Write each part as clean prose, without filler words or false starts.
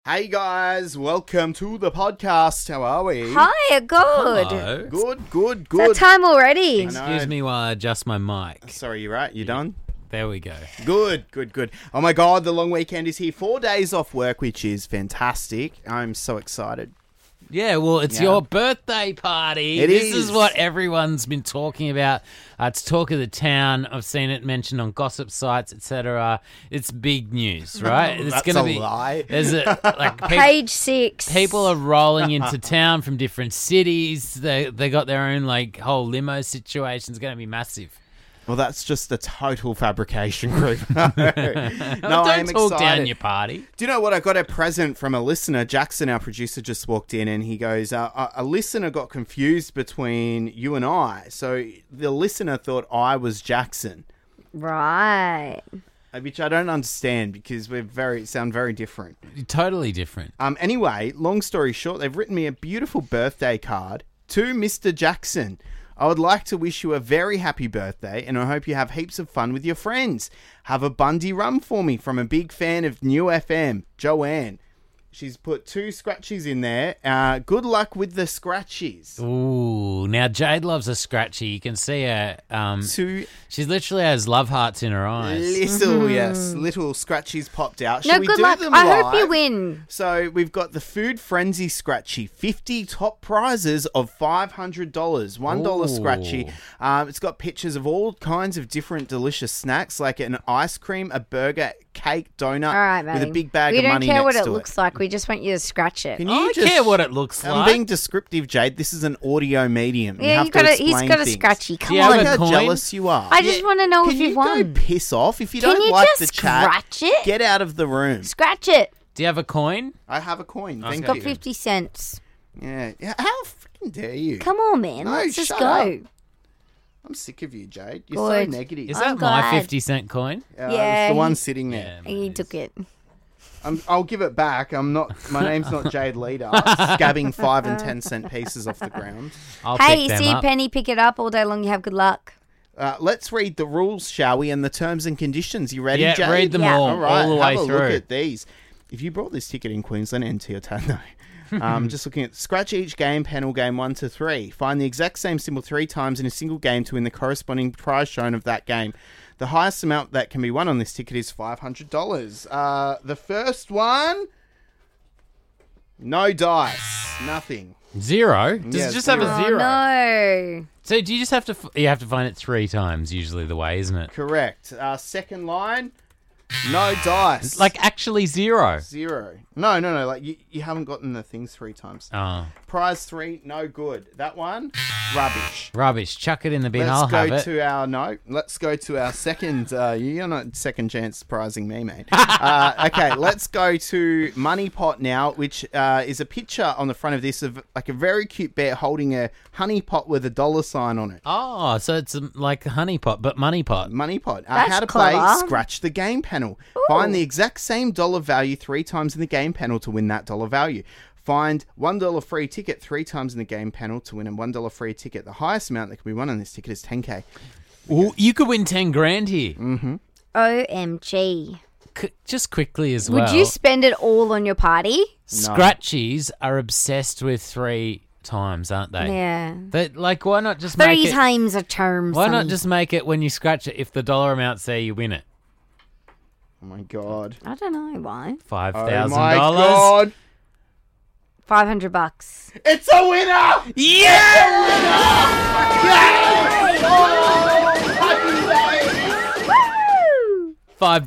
Hey guys, welcome to the podcast. How are we? Hi, good. Hello. Good. It's that time already. Excuse me while I adjust my mic. Sorry, you're right. You done? There we go. Good. Oh my god, the long weekend is here. 4 days off work, which is fantastic. I'm so excited. Yeah, well, it's Yeah. your birthday party. It This is. is what everyone's been talking about. It's talk of the town. I've seen it mentioned on gossip sites, etc. It's big news, right? It's That's gonna a be. lie. There's a like Page 6. people are rolling into town from different cities. They got their own like whole limo situation. It's going to be massive. Well, that's just a total fabrication group. No, I am Don't talk excited. down your party. Do you know what? I got a present from a listener. Jackson, our producer, just walked in and he goes, a listener got confused between you and I. So the listener thought I was Jackson, Right. which I don't understand because we sound very different. Totally different. Anyway, long story short, they've written me a beautiful birthday card to Mr. Jackson. I would like to wish you a very happy birthday and I hope you have heaps of fun with your friends. Have a Bundy rum for me from a big fan of New FM, Joanne. She's put 2 scratchies in there. Good luck with the scratchies. Ooh, now Jade loves a scratchy. You can see her. 2 She literally has love hearts in her eyes. little scratchies popped out. No, Shall we good do luck. them I hope you live? win. So we've got the Food Frenzy Scratchy, 50 top prizes of $500, $1 Ooh. Scratchy. It's got pictures of all kinds of different delicious snacks, like an ice cream, a burger, cake, donut, All right, with a mate. big bag we of money don't care what next it to looks like. We just want you to scratch it. Can I you don't just care what it looks I'm like. being descriptive, Jade. This is an audio medium. You Yeah, have he's to got a explain scratchy. things. Come you have on. a Look how coin? jealous you are. I just want to know Can if you you've go won. piss off? If you Can don't you like just the chat, scratch it? get out of the room. Scratch it. Do you have a coin? I have a coin. Thank It's Got you. 50 cents. Yeah. How freaking dare you? Come on, man. No, Let's just shut go. up. I'm sick of you, Jade. You're so Good. negative. Is I'm that my glad. 50-cent coin? Yeah, it's the one he- sitting there. He took it. I'll give it back. I'm not. My name's not Jade Leader. Scabbing 5 and 10 cent pieces off the ground. I'll Hey, pick them see up. Penny pick it up all day long. You have good luck. Let's read the rules, shall we, and the terms and conditions. You ready, Yeah, Jade? read them Yeah. all, All right, all the have way a through. look at these. If you brought this ticket in Queensland, enter your tab. No. Just looking at scratch each game, panel game 1 to 3. Find the exact same symbol 3 times in a single game to win the corresponding prize shown of that game. The highest amount that can be won on this ticket is $500. The first one, no dice, nothing. 0? Does Yeah, it just have a Oh, 0? no. So do you just have to... You have to find it 3 times, usually the way, isn't it? Correct. Second line, no dice. Like actually 0. 0. No. Like you haven't gotten the things 3 times. Oh, Prize 3, no good. That one, rubbish. rubbish. Chuck it in the bin. I'll Let's have go it. to our Let's go to our second. You're not second chance prizing me, mate. Okay, let's go to Money Pot now, which is a picture on the front of this of like a very cute bear holding a honey pot with a dollar sign on it. Oh, so it's like a honey pot, but money pot. Money Pot. That's How to play? clever. Scratch the game panel. Find the exact same dollar value 3 times in the game panel to win that dollar value. Find $1 free ticket 3 times in the game panel to win a $1 free ticket. The highest amount that can be won on this ticket is $10K. Ooh, you could win 10 grand here. OMG. Just quickly as well. Would you spend it all on your party? Scratchies are obsessed with 3 times, aren't they? Yeah. But like, why not just make 3 it? times a term. Why not sonny. just make it when you scratch it? If the dollar amount's there, you win it. Oh my god. I don't know why. $5,000. Oh my god. $500. It's a winner! Yeah! Woo! $5.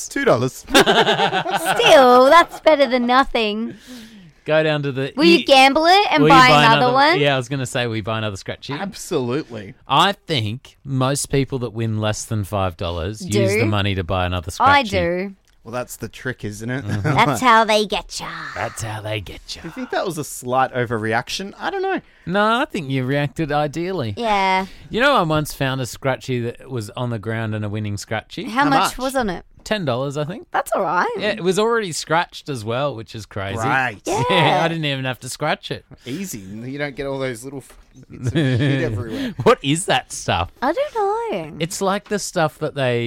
$2. Still, that's better than nothing. Go down to the. Will you gamble it and will you buy another one? Yeah, I was going to say we buy another scratchy. Absolutely. I think most people that win less than $5 Do? use the money to buy another scratchy. I do. Well, that's the trick, isn't it? That's how they get ya. That's how they get Do you. you think that was a slight overreaction? I don't know. No, I think you reacted ideally. Yeah. You know, I once found a scratchy that was on the ground and a winning scratchy. How much? much was on it? $10, I think. That's all right. Yeah, it was already scratched as well, which is crazy. Right. Yeah. I didn't even have to scratch it. Easy. You don't get all those little bits of shit everywhere. What is that stuff? I don't know. It's like the stuff that they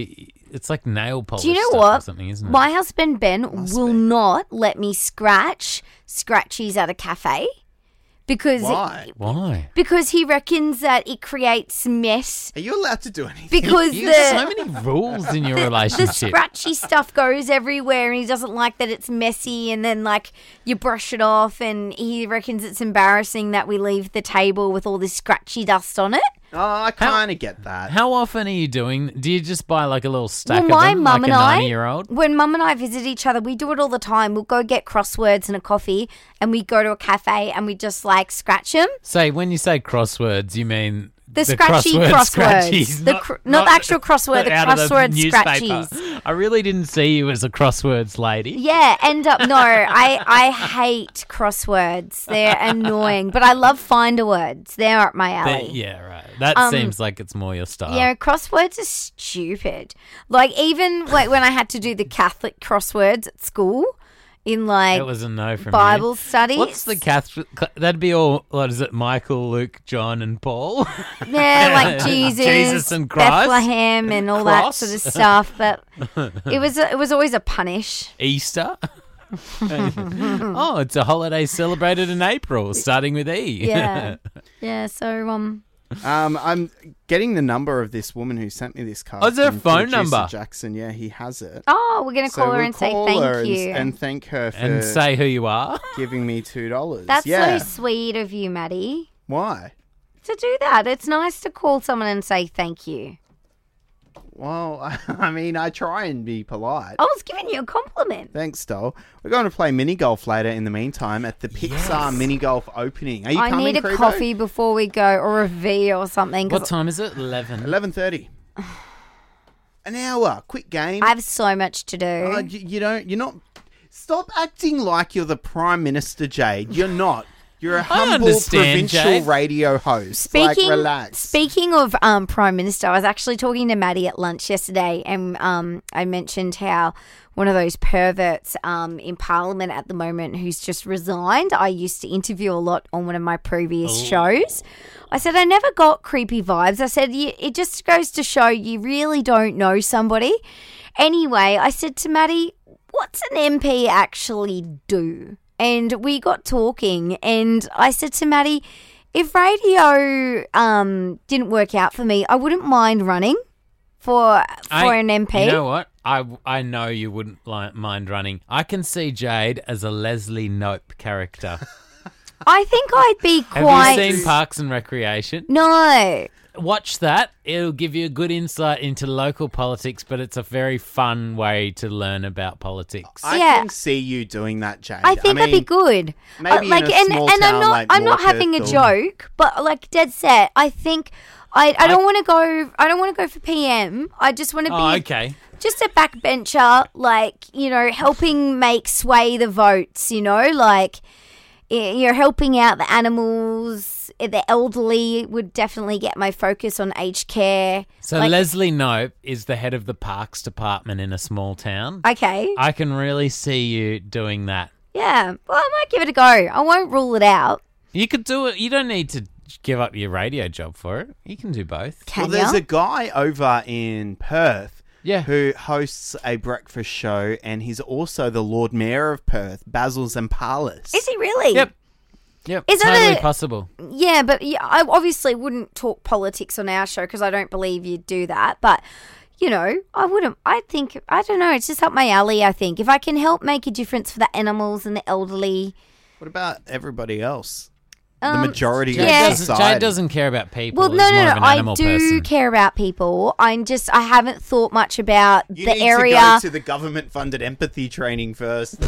it's like nail polish. Do you know stuff what? Or something, isn't it? My husband Ben will not let me scratch scratchies at a cafe because Why? because he reckons that it creates mess. Are you allowed to do anything? Because You have so many rules in your the relationship. scratchy stuff goes everywhere, and he doesn't like that it's messy, and then like you brush it off, and he reckons it's embarrassing that we leave the table with all this scratchy dust on it. Oh, I kind of get that. How often are you doing? Do you just buy like a little stack Well, my of them, mum like and a I, 90-year-old? when mum and I visit each other, we do it all the time. We'll go get crosswords and a coffee, and we go to a cafe and we just like scratch them. Say, when you say crosswords, you mean The scratchy crosswords. scratchies, Not the actual crossword, the out of crossword newspaper. scratchies. I really didn't see you as a crosswords lady. Yeah, no, I hate crosswords. They're annoying, but I love finder words. They're up my alley. Yeah, right. That seems like it's more your style. Yeah, crosswords are stupid. Like even like when I had to do the Catholic crosswords at school in like It was a no from Bible you. studies. What's the Catholic? That'd be all. What is it? Michael, Luke, John, and Paul. Yeah, like Jesus and Christ. Bethlehem, and all Cross. that sort of stuff. But it was always a punish. Easter. Oh, it's a holiday celebrated in April, starting with E. Yeah, yeah. So I'm getting the number of this woman who sent me this card. Oh, is there a from phone producer number? Jackson, yeah, he has it. oh, we're gonna So call her we'll and say call thank her you. and thank her for And say who you are. giving me $2. That's yeah. so sweet of you, Maddie, Why? to do that. It's nice to call someone and say thank you. Well, I mean, I try and be polite. I was giving you a compliment. Thanks, Doll. We're going to play mini golf later in the meantime at the Pixar mini golf opening. Are you I coming, need a Crevo? coffee before we go, or a V or something. 'cause What time is it? 11. 11:30. An hour. Quick game. I have so much to do. You're not. Stop acting like you're the Prime Minister, Jade. You're not. You're a humble understand, provincial Jade. radio host. Speaking, relax. Speaking of Prime Minister, I was actually talking to Maddie at lunch yesterday, and I mentioned how one of those perverts in Parliament at the moment who's just resigned, I used to interview a lot on one of my previous shows. I said I never got creepy vibes. I said it just goes to show you really don't know somebody. Anyway, I said to Maddie, what's an MP actually do? And we got talking, and I said to Maddie, if radio didn't work out for me, I wouldn't mind running for an MP. You know what? I know you wouldn't mind running. I can see Jade as a Leslie Knope character. I think I'd be Have quite... you seen Parks and Recreation? No. Watch that. It'll give you a good insight into local politics, but it's a very fun way to learn about politics. I Yeah. can see you doing that, Jade. I think I'd be good. maybe in a small and town like I'm not Morpeth having a or- joke, but like dead set. I think I don't want to go. I don't want to go for PM. I just want to be Oh, okay. just a backbencher, like helping make sway the votes. Like you're helping out the animals. The elderly would definitely get my focus on aged care. So Like- Leslie Knope is the head of the parks department in a small town. Okay. I can really see you doing that. Yeah. Well, I might give it a go. I won't rule it out. You could do it. You don't need to give up your radio job for it. You can do both. Can Well, there's ya? a guy over in Perth Yeah. who hosts a breakfast show, and he's also the Lord Mayor of Perth, Basil Zampalis. Is he really? Yep. Yep. Is that totally a- possible. Yeah, but I obviously wouldn't talk politics on our show because I don't believe you'd do that. But, I wouldn't. I don't know. It's just up my alley, I think. If I can help make a difference for the animals and the elderly. What about everybody else? The majority yeah. of society. Jade doesn't care about people. Well, He's no. more of an I animal do person. care about people. I haven't thought much about You the need area. to go to the government-funded empathy training first.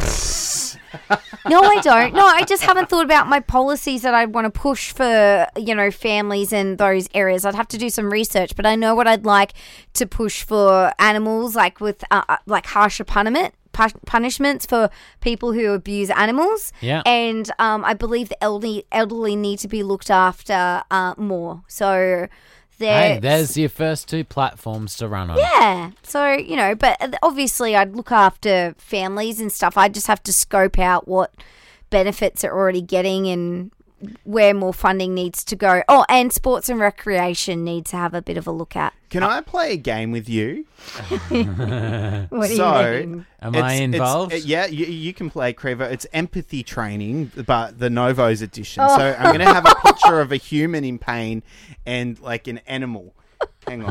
No, I don't. No, I just haven't thought about my policies that I'd want to push for, families in those areas. I'd have to do some research, but I know what I'd like to push for animals, like with like harsher punishments for people who abuse animals. Yeah. And I believe the elderly need to be looked after more. So Hey, there's your first two platforms to run on. yeah. So, but obviously I'd look after families and stuff. I just have to scope out what benefits are already getting and where more funding needs to go. Oh, and sports and recreation needs to have a bit of a look at. Can I play a game with you? What do So- you mean? Am I involved? Yeah, you can play, Crevo. It's empathy training, but the Novos edition. So I'm going to have a picture of a human in pain and like an animal. Hang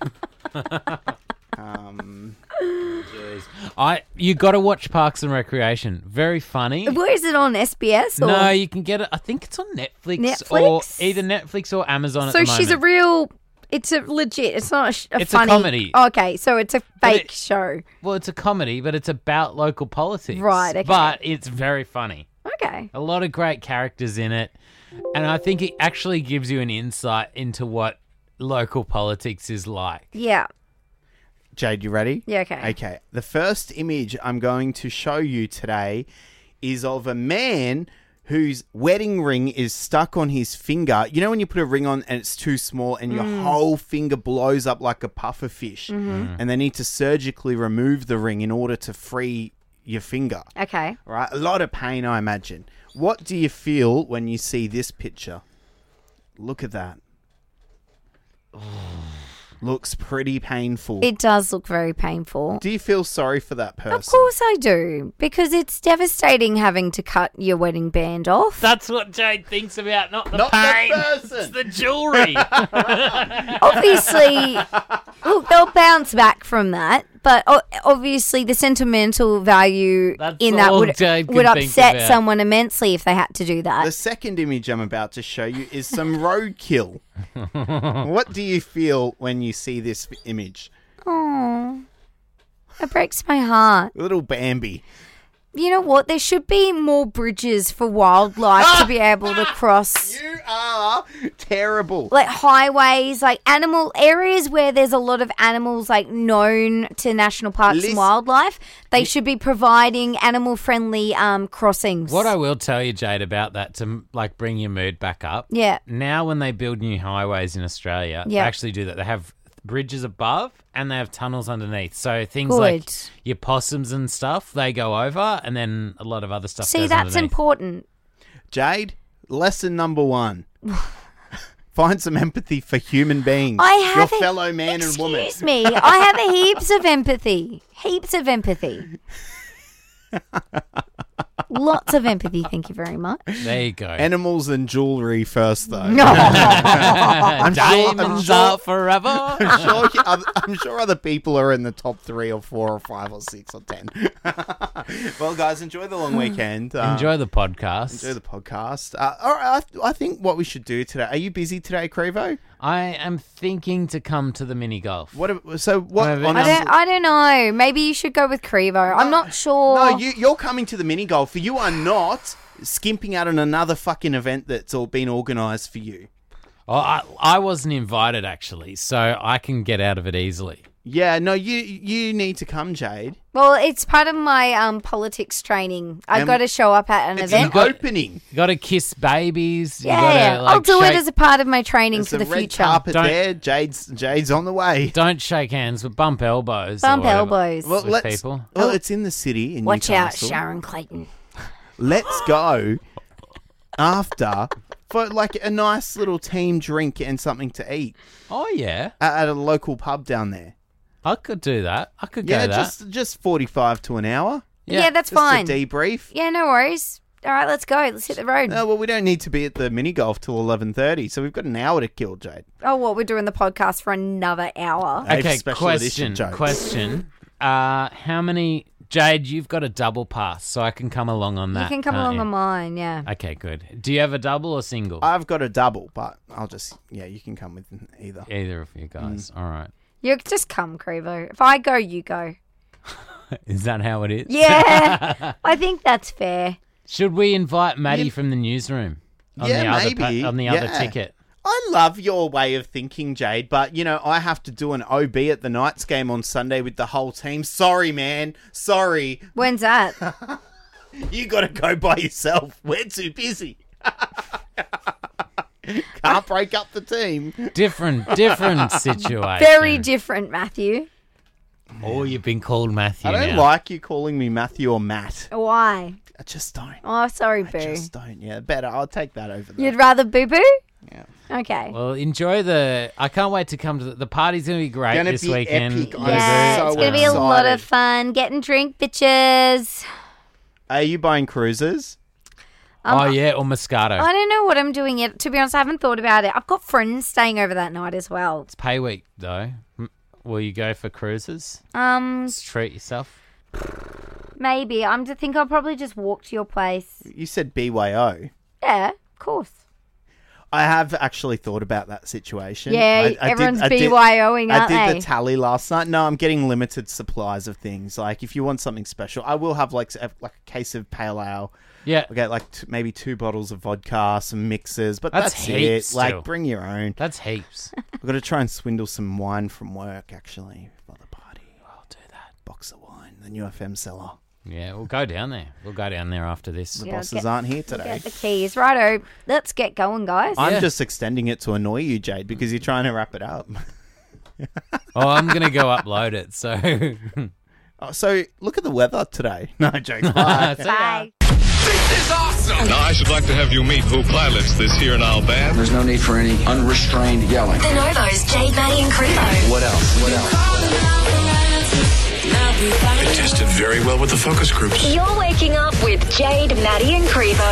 on. You got to watch Parks and Recreation. Very funny. Where is it on SBS? Or? No, you can get it. I think it's on Netflix, Netflix? or either Netflix or Amazon. So at the she's a moment. real. It's a legit. It's not It's a funny. comedy. Okay, so it's a fake it- show. Well, it's a comedy, but it's about local politics. Right, okay. But it's very funny. Okay. A lot of great characters in it, and I think it actually gives you an insight into what local politics is like. Yeah. Jade, you ready? Yeah. Okay. Okay. The first image I'm going to show you today is of a man whose wedding ring is stuck on his finger. You know when you put a ring on and it's too small and your whole finger blows up like a puffer fish, and they need to surgically remove the ring in order to free your finger. Okay. Right? A lot of pain, I imagine. What do you feel when you see this picture? Look at that. Looks pretty painful. It does look very painful. Do you feel sorry for that person? Of course I do, because it's devastating having to cut your wedding band off. That's what Jade thinks about, not the Not the pain. person. It's the jewelry. Obviously, look, they'll bounce back from that, but obviously the sentimental value That's in that all would Jade can think upset about. someone immensely if they had to do that. The second image I'm about to show you is some roadkill. What do you feel when you see this image? Oh, it breaks my heart. Little Bambi. You know what? There should be more bridges for wildlife to be able to cross. You are terrible. Like highways, like animal areas where there's a lot of animals like known to national parks Listen- and wildlife. They should be providing animal friendly crossings. What I will tell you, Jade, about that to like bring your mood back up. Yeah. Now, when they build new highways in Australia, they Yeah. actually do that. They have bridges above and they have tunnels underneath. So things like Good. your possums and stuff, they go over, and then a lot of other stuff See, goes that's underneath. important. Jade, lesson number 1. Find some empathy for human beings. I Your have fellow man and woman. Excuse me. I have heaps of empathy. Heaps of empathy. Lots of empathy. Thank you very much. There you go. Animals and jewellery first, though. No. I'm Diamonds sure- are forever. I'm sure other people are in the top 3 or 4 or 5 or 6 or 10. Well, guys, enjoy the long weekend. Enjoy the podcast. Enjoy the podcast. All right, I think what we should do today. Are you busy today, Crevo? I am thinking to come to the mini golf. What? On I don't know. Maybe you should go with Crevo. I'm not sure. No, you're coming to the mini golf. You are not skimping out on another fucking event that's all been organised for you. Oh, I wasn't invited, actually, so I can get out of it easily. Yeah, no, you need to come, Jade. Well, it's part of my politics training. I've got to show up at an It's event. an opening. You got to kiss babies. Yeah, you gotta, like, I'll do shake, it as a part of my training There's for the a red future. carpet Don't- there. Jade's on the way. Don't shake hands, but bump elbows. Bump or whatever elbows. Well, with let's. people. Well, it's in the city in Watch out, Newcastle. Sharon Clayton. Let's go after for like a nice little team drink and something to eat Oh, yeah. at a local pub down there. I could do that. I could Yeah, go that. just 45 to an hour. Yeah, that's Just fine. a debrief. Yeah, no worries. All right, let's go. Let's hit the road. No, well, we don't need to be at the mini golf till 11:30, so we've got an hour to kill, Jade. Oh, what? We're doing the podcast for another hour. A Okay, special edition question. joke. Question. How many... Jade, you've got a double pass, so I can come along on that. You can come can't along you? on mine, yeah. Okay, good. Do you have a double or single? I've got a double, but you can come with either. Either of you guys. All right. You just come, Crevo. If I go, you go. Is that how it is? Yeah, I think that's fair. Should we invite Maddie from the newsroom? On Yeah, the other maybe. on the other Yeah. ticket. I love your way of thinking, Jade, but, I have to do an OB at the Knights game on Sunday with the whole team. Sorry, man. Sorry. When's that? You got to go by yourself. We're too busy. Can't break up the team. Different situation. Very different, Matthew. Oh, you've been called Matthew I don't now. like you calling me Matthew or Matt. Why? I just don't. Oh, sorry, I Boo. just don't. Yeah, better. I'll take that over there. You'd rather Boo Boo? Yeah. Okay. Well, enjoy I can't wait to come to the party's going to be great Gonna this be weekend. epic. I'm Yeah, so it's going to be a lot of excited. fun. Get and drink, bitches. Are you buying cruises? Oh, yeah, or Moscato. I don't know what I'm doing yet. To be honest, I haven't thought about it. I've got friends staying over that night as well. It's pay week, though. Will you go for cruises? Just treat yourself. Maybe. I'm to think I'll probably just walk to your place. You said BYO. Yeah, of course. I have actually thought about that situation. Yeah, everyone's BYOing, aren't I they? did the tally last night. No, I'm getting limited supplies of things. Like, if you want something special, I will have like a case of pale ale. Yeah. I'll get like maybe 2 bottles of vodka, some mixers, but That's that's heaps it. Like, still. bring your own. That's heaps. I've got to try and swindle some wine from work, actually, for the party. I'll do that. Box of wine, the new FM seller. Yeah, we'll go down there. We'll go down there after this. The Yeah, bosses aren't here today. Get the keys. Righto. Let's get going, guys. I'm Yeah. just extending it to annoy you, Jade, because you're trying to wrap it up. Oh, I'm going to go upload it, so... Oh, so, look at the weather today. No, jokes. Bye. See ya. Bye. Now, I should like to have you meet who pilots this here now band. There's no need for any unrestrained yelling. The Novos, Jade, Maddie and Crevo. What else? What else? It tested very well with the focus groups. You're waking up with Jade, Maddie and Crevo.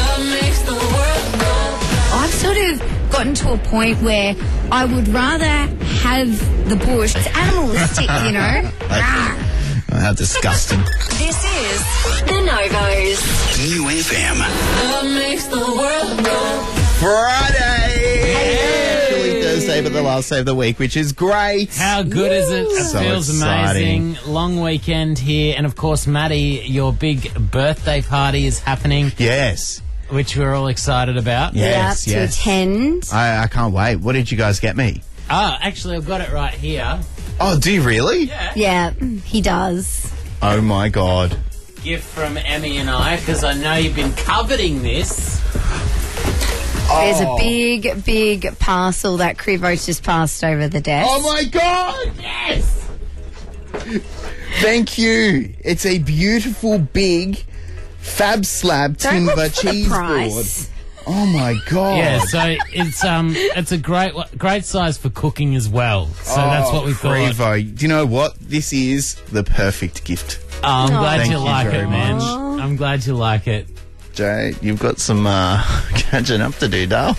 I've sort of gotten to a point where I would rather have the bush. It's animalistic, you know. How disgusting. This is The Novos. New FM. Friday! Actually Thursday, but the last day of the week, which is great. How good is it? It So feels exciting. amazing. Long weekend here. And, of course, Maddie, your big birthday party is happening, Yes. which we're all excited about. Yes, to yes. attend. I can't wait. What did you guys get me? Oh, actually, I've got it right here. Oh, do you really? Yeah, he does. Oh, my God. Gift from Emmy and I, because I know you've been coveting this. There's a big, big parcel that Crevo's just passed over the desk. Oh, my God. Yes! Thank you. It's a beautiful, big Fab Slab Don't timber look for the cheese price. board. Oh, my God. Yeah, so it's a great size for cooking as well. So that's what we thought. Crevo, do you know what? This is the perfect gift. Oh, I'm glad Thank you you like very it, man. much. I'm glad you like it. Jay, you've got some catching up to do, Dale.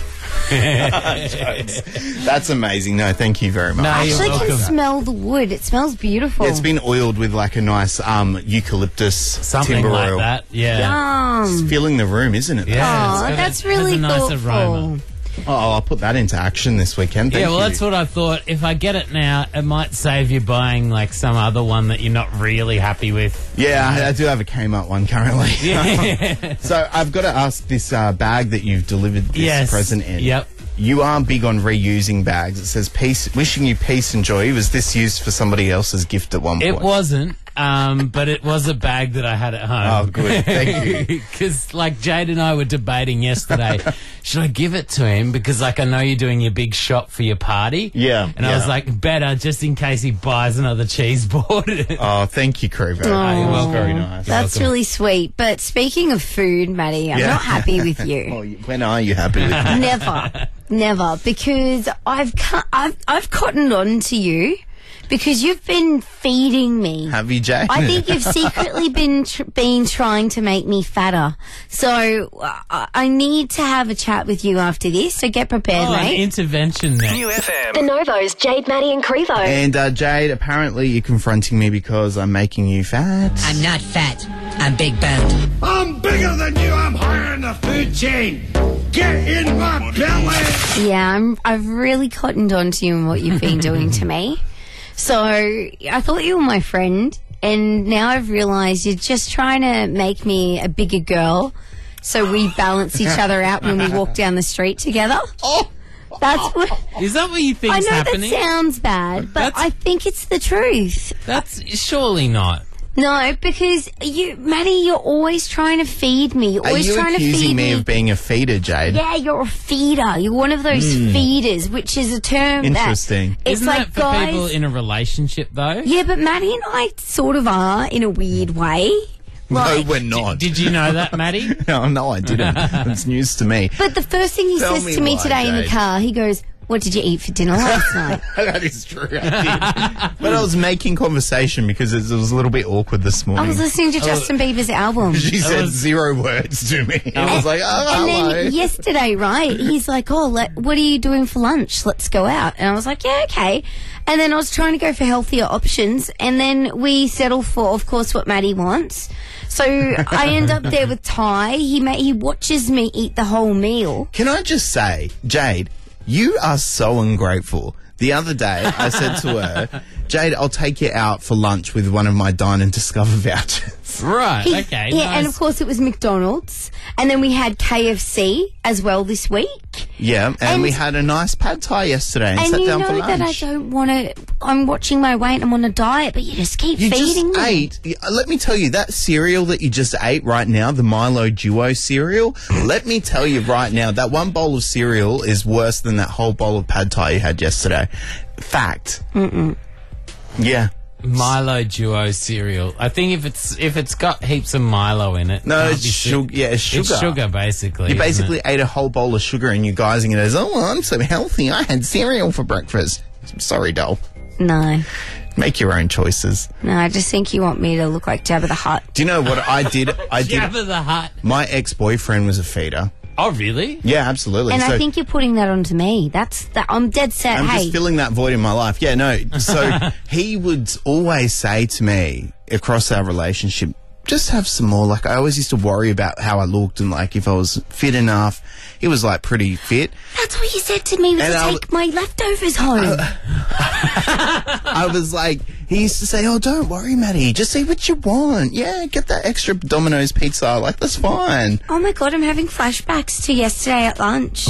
That's amazing. No, thank you very much. No, I you're actually can welcome. smell the wood. It smells beautiful. It's been oiled with like a nice eucalyptus Something timber like oil. that. Yeah. It's filling the room, isn't it? Yeah. Oh, it's got that's it has really a nice thoughtful. aroma. Oh, I'll put that into action this weekend. Thank Yeah, well, you. that's what I thought. If I get it now, it might save you buying like some other one that you're not really happy with. Yeah, I do have a Kmart one currently. Yeah. So I've got to ask this bag that you've delivered this Yes. present in. Yep. You are big on reusing bags. It says peace, wishing you peace and joy. Was this used for somebody else's gift at one point? It wasn't, but it was a bag that I had at home. Oh, good. Thank you. Because, like, Jade and I were debating yesterday, should I give it to him? Because, like, I know you're doing your big shop for your party. Yeah, And I yeah. was like, better, just in case he buys another cheese board. Oh, thank you, Crevo. you're welcome. Very nice. That's welcome. really sweet. But speaking of food, Maddie, I'm Yeah. not happy with Oh, you. when are you happy with me? Never, because I've cottoned on to you because you've been feeding me. Have you, Jay? I think you've secretly been trying to make me fatter. So I need to have a chat with you after this. So get prepared, Oh, an mate. intervention there. New FM. The Novos, Jade, Maddie and Crevo. And Jade, apparently you're confronting me because I'm making you fat. I'm not fat. I'm big boned. I'm bigger than you. I'm higher in the food chain. Get in my belly. Yeah, I've really cottoned on to you and what you've been doing to me. So I thought you were my friend, and now I've realised you're just trying to make me a bigger girl so we balance each other out when we walk down the street together. That's what... Is that what you I think's know happening? that sounds bad, but That's- I think it's the truth. That's surely not. No, because Maddie, you're always trying to feed me. You're Are always you trying to accusing feed me of being a feeder, Jade? Yeah, you're a feeder. You're one of those feeders, which is a term Interesting. that it's Isn't like that for guys. people in a relationship, though? Yeah, but Maddie and I sort of are in a weird way. No, we're not. Did you know that, Maddie? No, I didn't. It's news to me. But the first thing he Tell says me to me why, today in the Jade. car, he goes, "What did you eat for dinner last night?" That is true, I did. But I was making conversation because it was a little bit awkward this I morning. was listening to Justin Bieber's album. She said 0 words to me. I was like, oh, And hello. then yesterday, right, he's like, "Oh, what are you doing for lunch? Let's go out." And I was like, "Yeah, okay." And then I was trying to go for healthier options, and then we settle for, of course, what Maddie wants. So I end up there with Ty. He watches me eat the whole meal. Can I just say, Jade, you are so ungrateful. The other day, I said to her, Jade, I'll take you out for lunch with one of my Dine and Discover vouchers. Right, okay. Yeah, nice. and of course it was McDonald's, and then we had KFC as well this week. Yeah, and we had a nice pad thai yesterday and sat you down know for lunch. that I don't want to. I'm watching my weight. I'm on a diet, but you just keep You feeding just me. ate. Let me tell you, that cereal that you just ate right now, the Milo Duo cereal, let me tell you right now, that one bowl of cereal is worse than that whole bowl of pad thai you had yesterday. Fact. Yeah. Milo Duo cereal. I think if it's got heaps of Milo in it. No, can't it's be sugar. Yeah, it's sugar. It's sugar, basically. You isn't basically it? ate a whole bowl of sugar and you're guising it as, oh, I'm so healthy. I had cereal for breakfast. Sorry, doll. No, Make your own choices. I just think you want me to look like Jabba the Hutt. Do you know what I did? Jabba the Hutt. My ex-boyfriend was a feeder. Oh, really? Yeah, absolutely. And So I think you're putting that onto me. I'm dead set. I'm Hey, just filling that void in my life. Yeah, no. So he would always say to me across our relationship, just have some more. Like, I always used to worry about how I looked and, like, if I was fit enough. He was, like, pretty fit. that's what you said to me, was And to I take my leftovers home. I was like, he used to say, oh, don't worry, Maddie. Just eat what you want. Yeah, get that extra Domino's pizza. Like, that's fine. Oh my God, I'm having flashbacks to yesterday at lunch.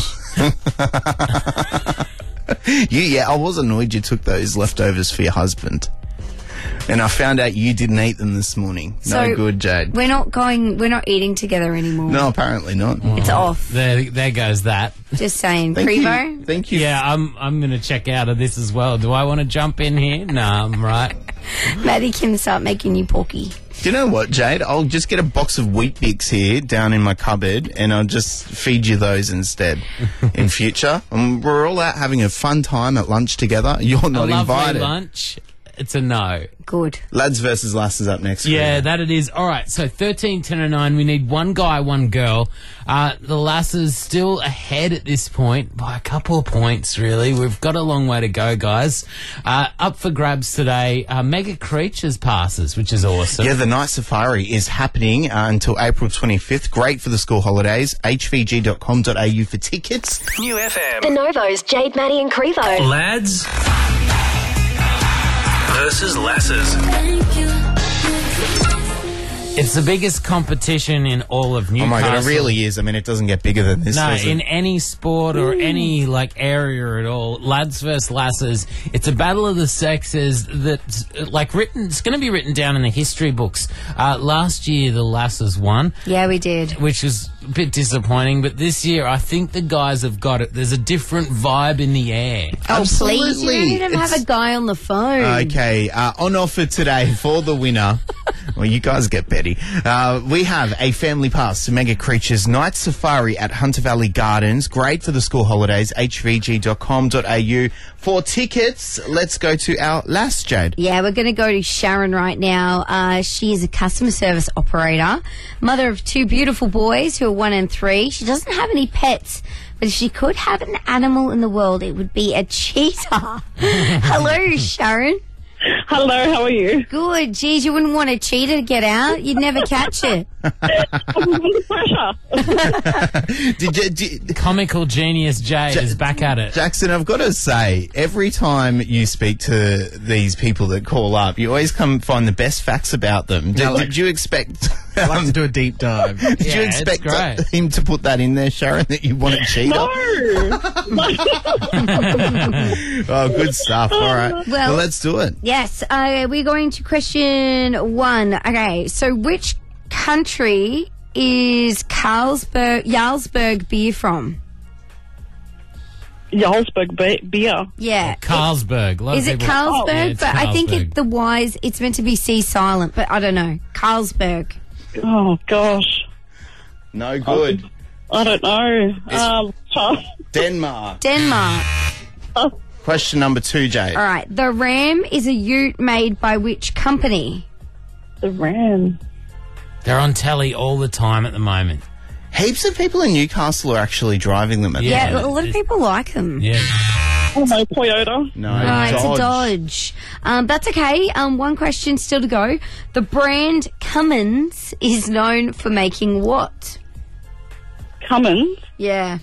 I was annoyed you took those leftovers for your husband. And I found out you didn't eat them this morning. So no good, Jade. We're not eating together anymore. No, apparently not. It's off. There goes that. Just saying. Thank Crevo? you. Thank you. Yeah, I'm going to check out of this as well. Do I want to jump in here? No, I'm right. Maddie can start making you porky. Do you know what, Jade? I'll just get a box of Wheat Bix here down in my cupboard and I'll just feed you those instead in future. And we're all out having a fun time at lunch together. You're not a lovely invited. lunch. It's a no. Good. Lads versus lasses up next. Yeah, for you. that it is. All right, so 13, 10 and 9. We need one guy, one girl. The lasses still ahead at this point by a couple of points, really. We've got a long way to go, guys. Up for grabs today, Mega Creatures passes, which is awesome. Yeah, the night safari is happening until April 25th. Great for the school holidays. hvg.com.au for tickets. New FM. The Novos, Jade, Maddie and Crevo. Lads versus lasses. It's the biggest competition in all of Newcastle. Oh my God, it really is. I mean, it doesn't get bigger than this, No, does it? in any sport or any area at all, lads versus lasses, it's a battle of the sexes that's written. It's going to be written down in the history books. Last year, the lasses won. Yeah, we did. Which is a bit disappointing, but this year I think the guys have got it. There's a different vibe in the air. Oh, please, you don't Absolutely. even have a guy on the phone. Okay, on offer today for the winner. Well, you guys get Betty. We have a family pass to Mega Creatures Night Safari at Hunter Valley Gardens. Great for the school holidays. hvg.com.au for tickets. Let's go to our last, Jade. Yeah, we're going to go to Sharon right now. She is a customer service operator, mother of 2 beautiful boys who are 1 and 3. She doesn't have any pets, but if she could have an animal in the world, it would be a cheetah. Hello, Sharon. Hello, how are you? Good. Geez, you wouldn't want a cheetah to get out. You'd never catch it. Comical genius Jade is back at it. Jackson, I've got to say, every time you speak to these people that call up, you always come find the best facts about them. Did you expect I'd like to do a deep dive. Did you expect him to put that in there, Sharon, that you want to cheat No. Oh, good stuff. All right. Well, let's do it. Yes, we're going to question 1. Okay, so which country is Carlsberg beer from? Jarlsberg beer. Yeah. Carlsberg. A lot Is of it people- Carlsberg? Yeah, it's But I think Carlsberg. the Y's, it's meant to be C silent, but I don't know. Carlsberg. Oh, gosh. No good. I don't know. Denmark. Denmark. Question number 2, Jade. All right. The Ram is a ute made by which company? The Ram. They're on telly all the time at the moment. Heaps of people in Newcastle are actually driving them. Yeah, a lot of people like them. Yeah. Oh, no, Toyota. No, No, it's a Dodge. Dodge. That's okay. One question still to go. The brand Cummins is known for making what? Cummins? Yeah.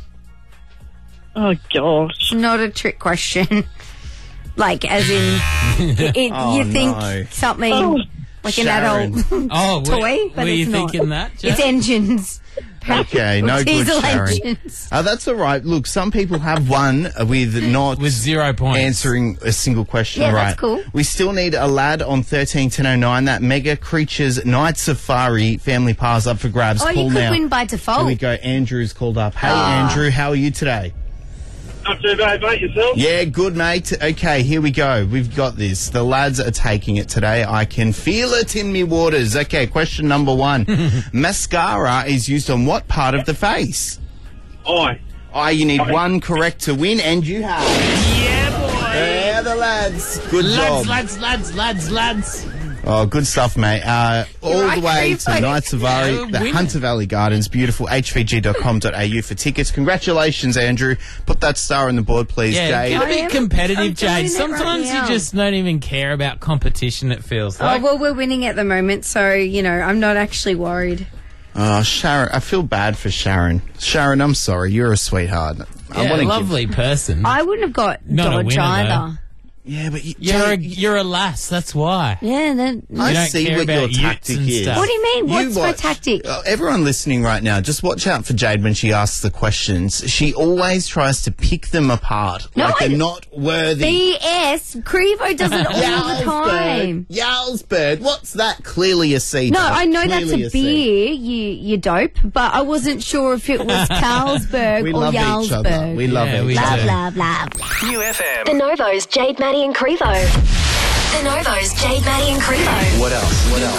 Oh, gosh. Not a trick question. Like, as in, Oh, you think no. something like Sharon. an adult Oh, toy, but were it's you not. thinking that, Jade? It's engines. Okay, no good, Diesel Sharon. engines. That's all right. Look, some people have won with not with 0 points answering a single question Yeah, right. that's cool. We still need a lad on 131009. That Mega Creatures Night Safari family pass up for grabs. Oh, Call you could now. win by default. Here we go. Andrew's called up. Hey, Ah. Andrew, how are you today? Not too bad, mate. Yourself? Yeah, good, mate. Okay, here we go. We've got this. The lads are taking it today. I can feel it in me waters. Okay, question number 1. Mascara is used on what part of the face? Eye. You need 1 correct to win, and you have. Yeah, boy. Yeah, the lads. Good job. Lads. Oh, good stuff, mate. All right, the way to Creepo. Night Safari, Yeah, the win. Hunter Valley Gardens, beautiful, hvg.com.au for tickets. Congratulations, Andrew. Put that star on the board, please, Yeah, Jade. get a I bit am- competitive, I'm doing Jade. it Sometimes right you now. just don't even care about competition, it feels like. Oh, well, we're winning at the moment, so, you know, I'm not actually worried. Oh, Sharon, I feel bad for Sharon. Sharon, I'm sorry. You're a sweetheart. I Yeah, want to lovely person. I wouldn't have got Not a Dodge winner, either. Yeah, but You're a lass, that's why. Yeah, then. I You don't see care what your about utes tactic and is. stuff. What do you mean? What's my watch- tactic? Everyone listening right now, just watch out for Jade when she asks the questions. She always tries to pick them apart. No, like I- they're not worthy. BS. Crevo does it all the time. Jarlsberg. What's that? Clearly a C. No, Dog. I know that's Clearly a C. beer, you dope, but I wasn't sure if it was Carlsberg We or love each other. Jarlsberg. We love Yeah, each we other. do. Blah, blah, blah. New FM. The Novo's Jade, Maddie and Crevo. The Novo's Jade, Maddie and Crevo. What else? What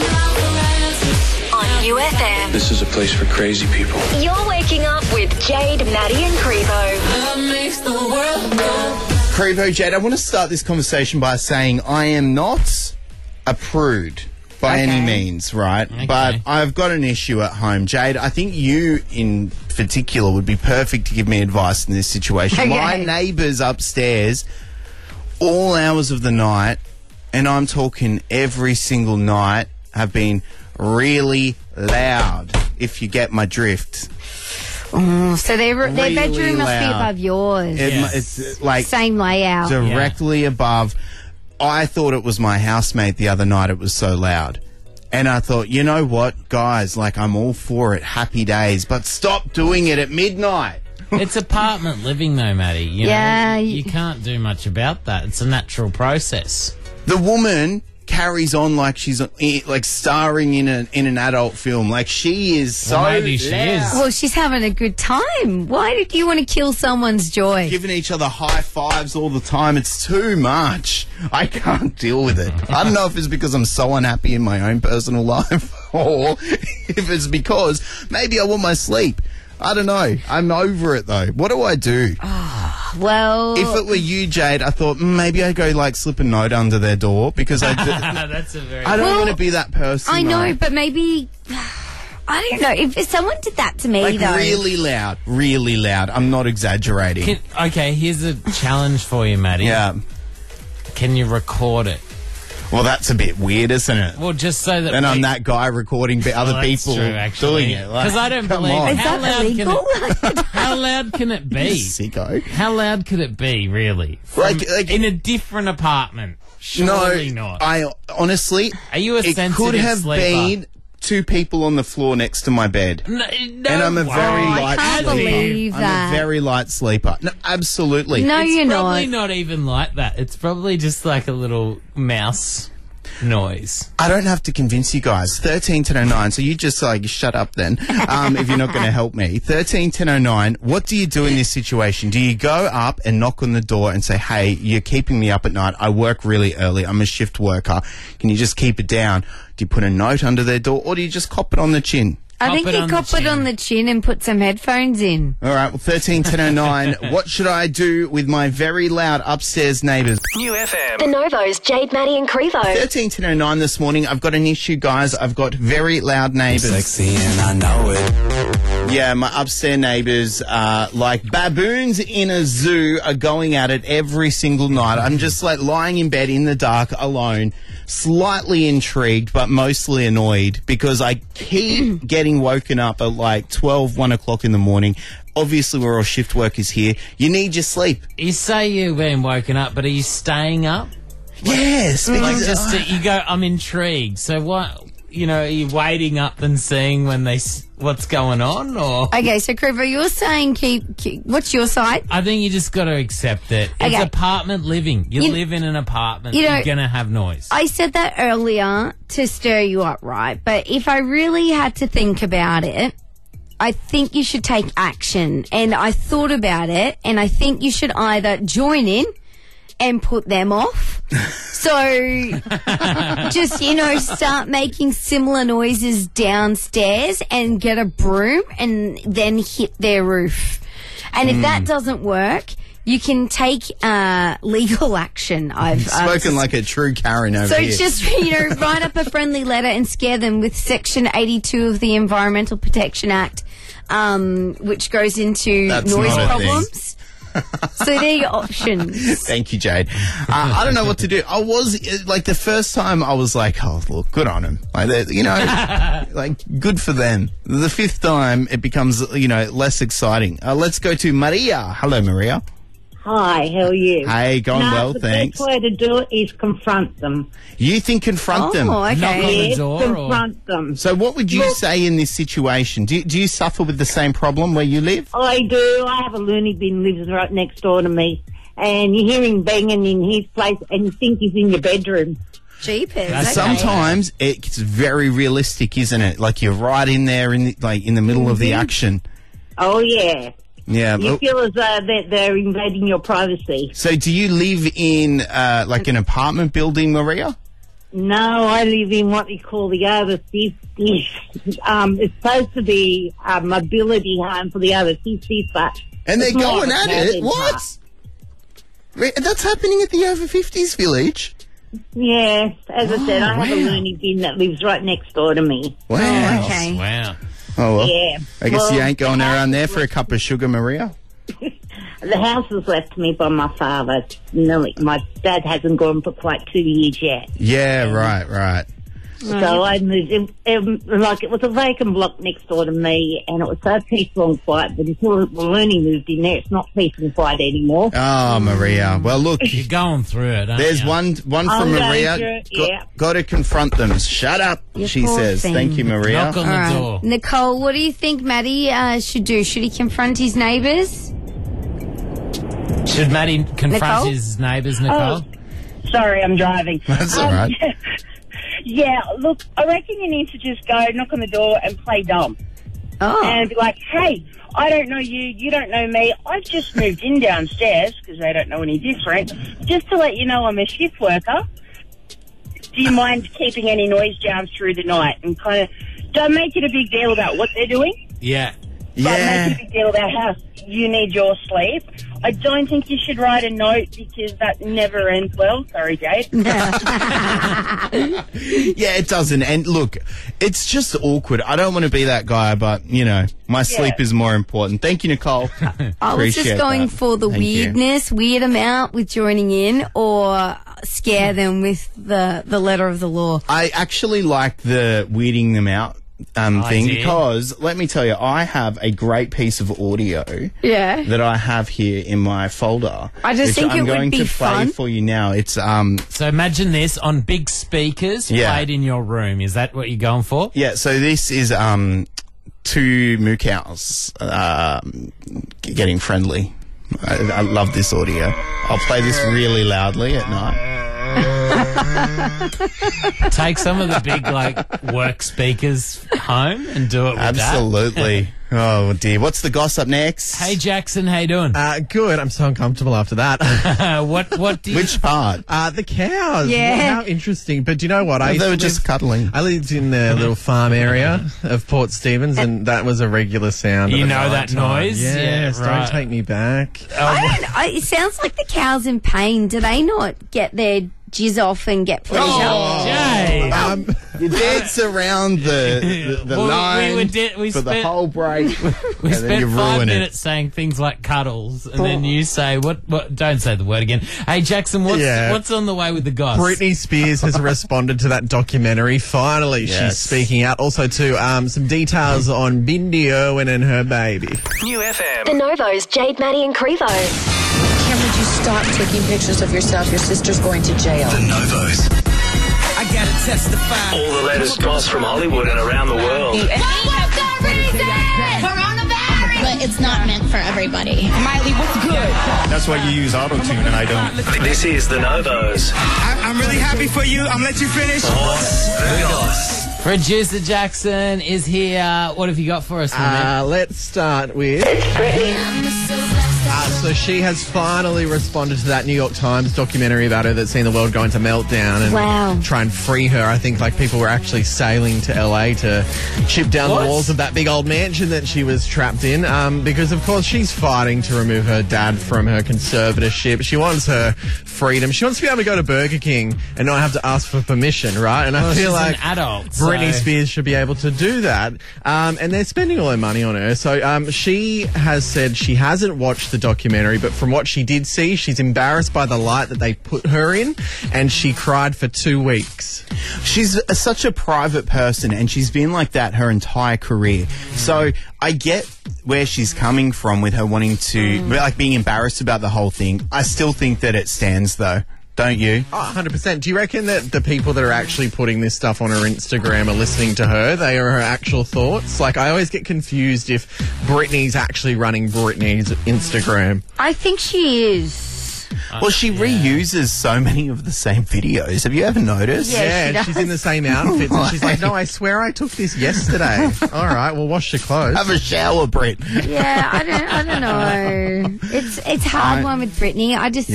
else? On New FM. This is a place for crazy people. You're waking up with Jade, Maddie and Crevo. Crevo, Jade, I want to start this conversation by saying I am not a prude by any means, right? Okay. But I've got an issue at home. Jade, I think you in particular would be perfect to give me advice in this situation. Okay. My neighbours upstairs, all hours of the night, and I'm talking every single night, have been really loud, if you get my drift. Oh, so their Really bedroom must be loud. above yours. It's like Same layout. directly above. I thought it was my housemate the other night. It was so loud. And I thought, you know what, guys, like I'm all for it. Happy days. But stop doing it at midnight. It's apartment living, though, Maddie. You know, Yeah, you can't do much about that. It's a natural process. The woman carries on like she's like starring in an adult film. Like she is so Well, maybe she loud. is. Well, she's having a good time. Why did you want to kill someone's joy? Giving each other high fives all the time. It's too much. I can't deal with it. I don't know if it's because I'm so unhappy in my own personal life or if it's because maybe I want my sleep. I don't know. I'm over it though. What do I do? Well, If it were you, Jade, I thought maybe I'd go like slip a note under their door because I That's a very... I don't Well, want to be that person. I know, though. but maybe I don't know if someone did that to me Like though. really loud, really loud. I'm not exaggerating. Okay, here's a challenge for you, Maddie. Yeah. Can you record it? Well, that's a bit weird, isn't it? Well, just so that... And I'm that guy recording other Well, that's people true, actually. doing it. Because I don't come believe... on. Is How that loud illegal? can it, how loud can it be? Sicko. How loud could it be, really? Like In a different apartment? Surely No, not. I honestly, Are you a it sensitive could have sleeper? been 2 people on the floor next to my bed. No, And I'm a very I light can't sleeper. believe that. I'm a very light sleeper. No, absolutely. No, It's you're probably not. not even like that. It's probably just like a little mouse noise. I don't have to convince you guys. 13 1009. So you just shut up then. If you're not going to help me. 13 1009. What do you do in this situation? Do you go up and knock on the door and say, "Hey, you're keeping me up at night. I work really early. I'm a shift worker. Can you just keep it down?" Do you put a note under their door, or do you just cop it on the chin? I think Cop it you on the cop it chin. on the chin and put some headphones in. All right. Well, 13 1009. What should I do with my very loud upstairs neighbours? New FM. The Novos, Jade, Maddie and Crevo. 13 1009 this morning. I've got an issue, guys. I've got very loud neighbours. Sexy and I know it. Yeah, my upstairs neighbours, like baboons in a zoo, are going at it every single night. I'm just lying in bed in the dark alone, slightly intrigued, but mostly annoyed because I keep getting woken up at 12, 1 o'clock in the morning. Obviously, we're all shift workers here. You need your sleep. You say you've been woken up, but are you staying up? Yes. Like because- just you go, I'm intrigued. So what? Are you waiting up and seeing when what's going on, or? Okay, so Crevo, you're saying keep what's your side? I think you just got to accept it. It's Okay. apartment living. You live in an apartment. You know- You're gonna have noise. I said that earlier to stir you up, right? But if I really had to think about it, I think you should take action. And I thought about it, and I think you should either join in and put them off. So just, start making similar noises downstairs and get a broom and then hit their roof. And if that doesn't work, you can take legal action. I've Spoken like a true Karen over so here. just, write up a friendly letter and scare them with Section 82 of the Environmental Protection Act, which goes into That's noise not a problems. So there are your options. Thank you, Jade. I don't know what to do. I was the first time I was like, "Oh, look, good on them." Good for them. The 5th time it becomes less exciting. Let's go to Maria. Hello, Maria. Hi, how are you? Hey, going well, the thanks. best way to do it is confront them. You think confront them? Oh, okay. Knock on the Yes, door, confront them. So what would you Look- say in this situation? Do you suffer with the same problem where you live? I do. I have a loony bin lives right next door to me, and you hear him banging in his place, and you think he's in your bedroom. Jeepers. That's Okay. Sometimes it's very realistic, isn't it? Like you're right in there in the middle of the action. Oh yeah. Yeah. You feel as though they're invading your privacy. So do you live in an apartment building, Maria? No, I live in what they call the over 50s. It's supposed to be a mobility home for the over 50s, but And they're it's not going a at cabin it? What? That's happening at the over 50s village? Yeah, as I said, I have a wow. loony bin that lives right next door to me. Wow. Okay. Wow. Oh, well. Yeah. I guess Well, you ain't going around there for a cup of sugar, Maria. The house was left to me by my father. No, my dad hasn't gone for quite 2 years yet. Yeah, right. So I moved in, it was a vacant block next door to me, and it was so peaceful and quiet, but until Looney moved in there, it's not peaceful and quiet anymore. Oh, Maria. Well, look, You're going through it, aren't there's you? one I'm from going Maria. through it, yeah. Got to confront them. Shut up, You she poor says. thing. Thank you, Maria. Knock on All the right. door. Nicole, what do you think Maddie should do? Should he confront his neighbours? Should Maddie confront Nicole? his neighbours, Nicole? Sorry, I'm driving. That's all right. Yeah, look, I reckon you need to just go knock on the door and play dumb. Oh. And be like, hey, I don't know you, you don't know me. I've just moved in downstairs because they don't know any different. Just to let you know I'm a shift worker. Do you mind keeping any noise down through the night? And kind of don't make it a big deal about what they're doing, Yeah. but make it a big deal about how you need your sleep. I don't think you should write a note because that never ends well. Sorry, Jade. Yeah, it doesn't. And look, it's just awkward. I don't want to be that guy, but, my sleep is more important. Thank you, Nicole. I was just going for the Thank you. weirdness, weird them out with joining in, or scare them with the letter of the law. I actually like the weirding them out thing because let me tell you, I have a great piece of audio that I have here in my folder. I just think I'm it would going be to play fun. for you now. It's So imagine this on big speakers played in your room. Is that what you're going for? Yeah, so this is two moo cows getting friendly. I love this audio. I'll play this really loudly at night. Take some of the big work speakers home and do it with Absolutely. Oh dear. What's the gossip next? Hey Jackson, how you doing? Good. I'm so uncomfortable after that. What do you... Which part? The cows. Yeah. Well, how interesting. But do you know what? They were just cuddling. I lived in the little farm area of Port Stephens, and that was a regular sound. You at the know night that time. noise? Yes, Yeah, right. don't take me back. It sounds like the cows in pain. Do they not get their jizz off and get pleasure? Jay. You dance around the Well, line we for the spent- whole break. We and then you spent 5 ruin minutes saying things like cuddles, and then you say, what? Don't say the word again. Hey, Jackson, what's on the way with the goss? Britney Spears has responded to that documentary. Finally, she's speaking out. Also, to some details on Bindi Irwin and her baby. New FM. The Novo's Jade, Maddie and Crevo. Cameron, would you stop taking pictures of yourself? Your sister's going to jail. The Novos. I gotta testify. All the latest goss from Hollywood and around the world. What was the reason? Coronavirus! But it's not meant for everybody. Miley, what's good? That's why you use auto-tune and I don't. This is the Novos. I'm really happy for you. I'm gonna let you finish. What's the goss? Producer Jackson is here. What have you got for us, my man? Let's start with... So she has finally responded to that New York Times documentary about her that's seen the world go into meltdown and try and free her. I think people were actually sailing to LA to chip down the walls of that big old mansion that she was trapped in because, of course, she's fighting to remove her dad from her conservatorship. She wants her freedom. She wants to be able to go to Burger King and not have to ask for permission, right? And I feel like an adult, Britney Spears should be able to do that. And they're spending all their money on her. So she has said she hasn't watched the documentary, but from what she did see, she's embarrassed by the light that they put her in, and she cried for 2 weeks. She's such a private person, and she's been like that her entire career. So I get where she's coming from with her wanting to, being embarrassed about the whole thing. I still think that it stands, though. Don't you? Oh, 100%. Do you reckon that the people that are actually putting this stuff on her Instagram are listening to her? They are her actual thoughts? I always get confused if Britney's actually running Britney's Instagram. I think she is. Well, she reuses so many of the same videos. Have you ever noticed? Yeah, she's in the same outfits. And she's like, no, I swear I took this yesterday. All right, well, wash your clothes. Have a shower, Brit. Yeah, I don't know. It's a hard one with Britney.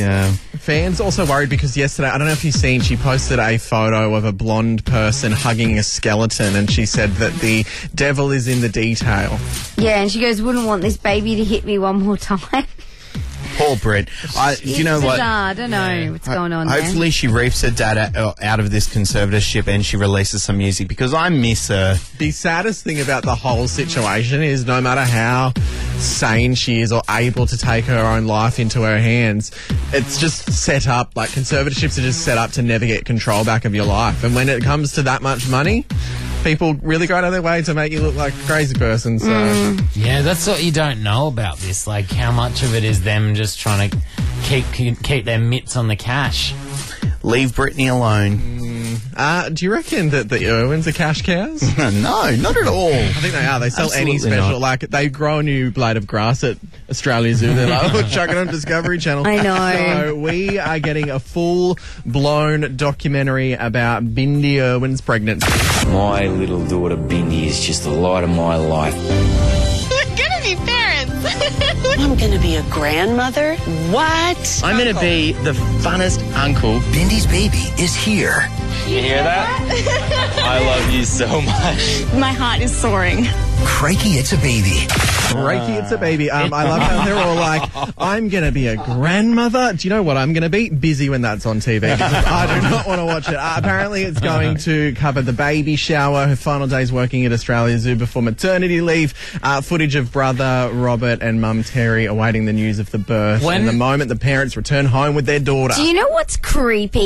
Fans also worried because yesterday, I don't know if you've seen, she posted a photo of a blonde person hugging a skeleton, and she said that the devil is in the detail. Yeah, and she goes, wouldn't want this baby to hit me one more time. Poor Brit. Do you know what? I don't know what's going on there. Hopefully she reaps her dad out of this conservatorship and she releases some music because I miss her. The saddest thing about the whole situation is no matter how sane she is or able to take her own life into her hands, it's just set up, conservatorships are just set up to never get control back of your life. And when it comes to that much money, people really go out of their way to make you look like a crazy person. So yeah, that's what you don't know about this. How much of it is them just trying to keep their mitts on the cash. Leave Britney alone. Do you reckon that the Irwins are cash cows? No, not at all. I think they are. They sell Absolutely any special. not. They grow a new blade of grass at Australia Zoo. They're like, oh, chuck it on Discovery Channel. I know. So we are getting a full-blown documentary about Bindi Irwin's pregnancy. My little daughter Bindi is just the light of my life. We're gonna be parents. I'm gonna be a grandmother? What? I'm gonna be the funnest uncle. Bindi's baby is here. You hear that? I love you so much. My heart is soaring. Crikey, it's a baby. Crikey, it's a baby. I love how they're all like, I'm going to be a grandmother. Do you know what I'm going to be? Busy when that's on TV. Because I do not want to watch it. Apparently, it's going to cover the baby shower, her final days working at Australia Zoo before maternity leave, footage of brother Robert and mum Terry awaiting the news of the birth, and the moment the parents return home with their daughter. Do you know what's creepy?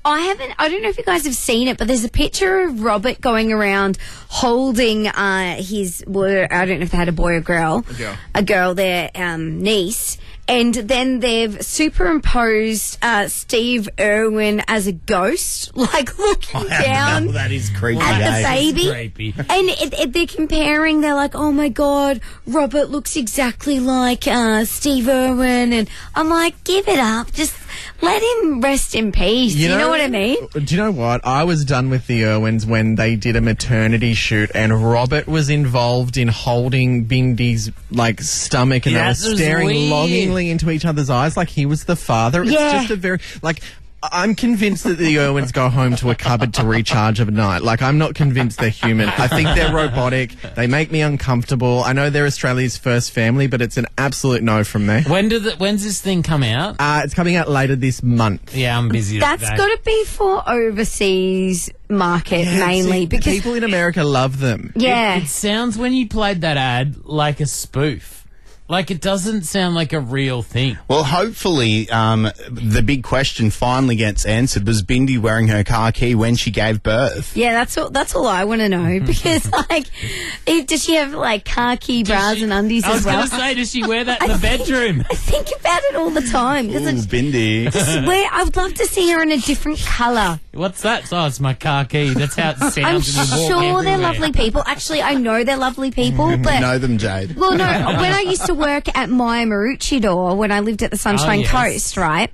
I don't know if you guys have seen it, but there's a picture of Robert going around holding his, well, I don't know if they had a boy or girl. A girl, their niece. And then they've superimposed Steve Irwin as a ghost, like looking down That is creepy. at the baby. Creepy. And they're comparing, they're like, oh my God, Robert looks exactly like Steve Irwin. And I'm like, give it up. Just let him rest in peace. You know what I mean? Do you know what? I was done with the Irwins when they did a maternity shoot and Robert was involved in holding Bindi's like stomach and they were staring longingly into each other's eyes like he was the father. It's just a very like I'm convinced that the Irwins go home to a cupboard to recharge of a night. Like, I'm not convinced they're human. I think they're robotic. They make me uncomfortable. I know they're Australia's first family, but it's an absolute no from me. When's this thing come out? It's coming out later this month. Yeah, I'm busy. That's got to be for overseas market mainly because people in America love them. Yeah. It sounds, when you played that ad, like a spoof. Like, it doesn't sound like a real thing. Well, hopefully, the big question finally gets answered. Was Bindi wearing her car key when she gave birth? Yeah, that's all I want to know. Because, like, does she have, like, car key bras and undies as well? I was going to say, does she wear that in the bedroom? I think about it all the time. Ooh, Bindi. I would love to see her in a different colour. What's that? Oh, it's my car key. That's how it sounds. I'm sure they're lovely people. Actually, I know they're lovely people. But know them, Jade. Well, no, when I used to work at Maya Maroochydore when I lived at the Sunshine Coast, right?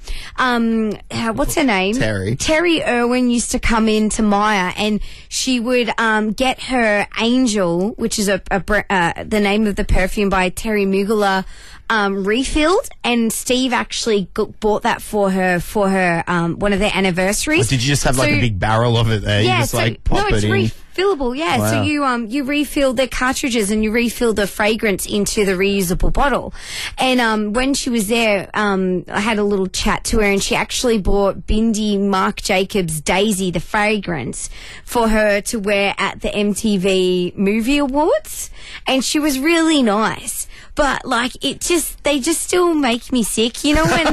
What's her name? Terry. Terry Irwin used to come into Maya and she would get her Angel, which is the name of the perfume by Terry Mugler, refilled, and Steve actually bought that for her one of their anniversaries. Did you just have like a big barrel of it there? Yeah, you just pop it in. Refillable, yeah. Wow. So you refill the cartridges and you refill the fragrance into the reusable bottle. And when she was there, I had a little chat to her, and she actually bought Bindi Marc Jacobs Daisy, the fragrance, for her to wear at the MTV Movie Awards, and she was really nice. But, like, they just still make me sick, you know, when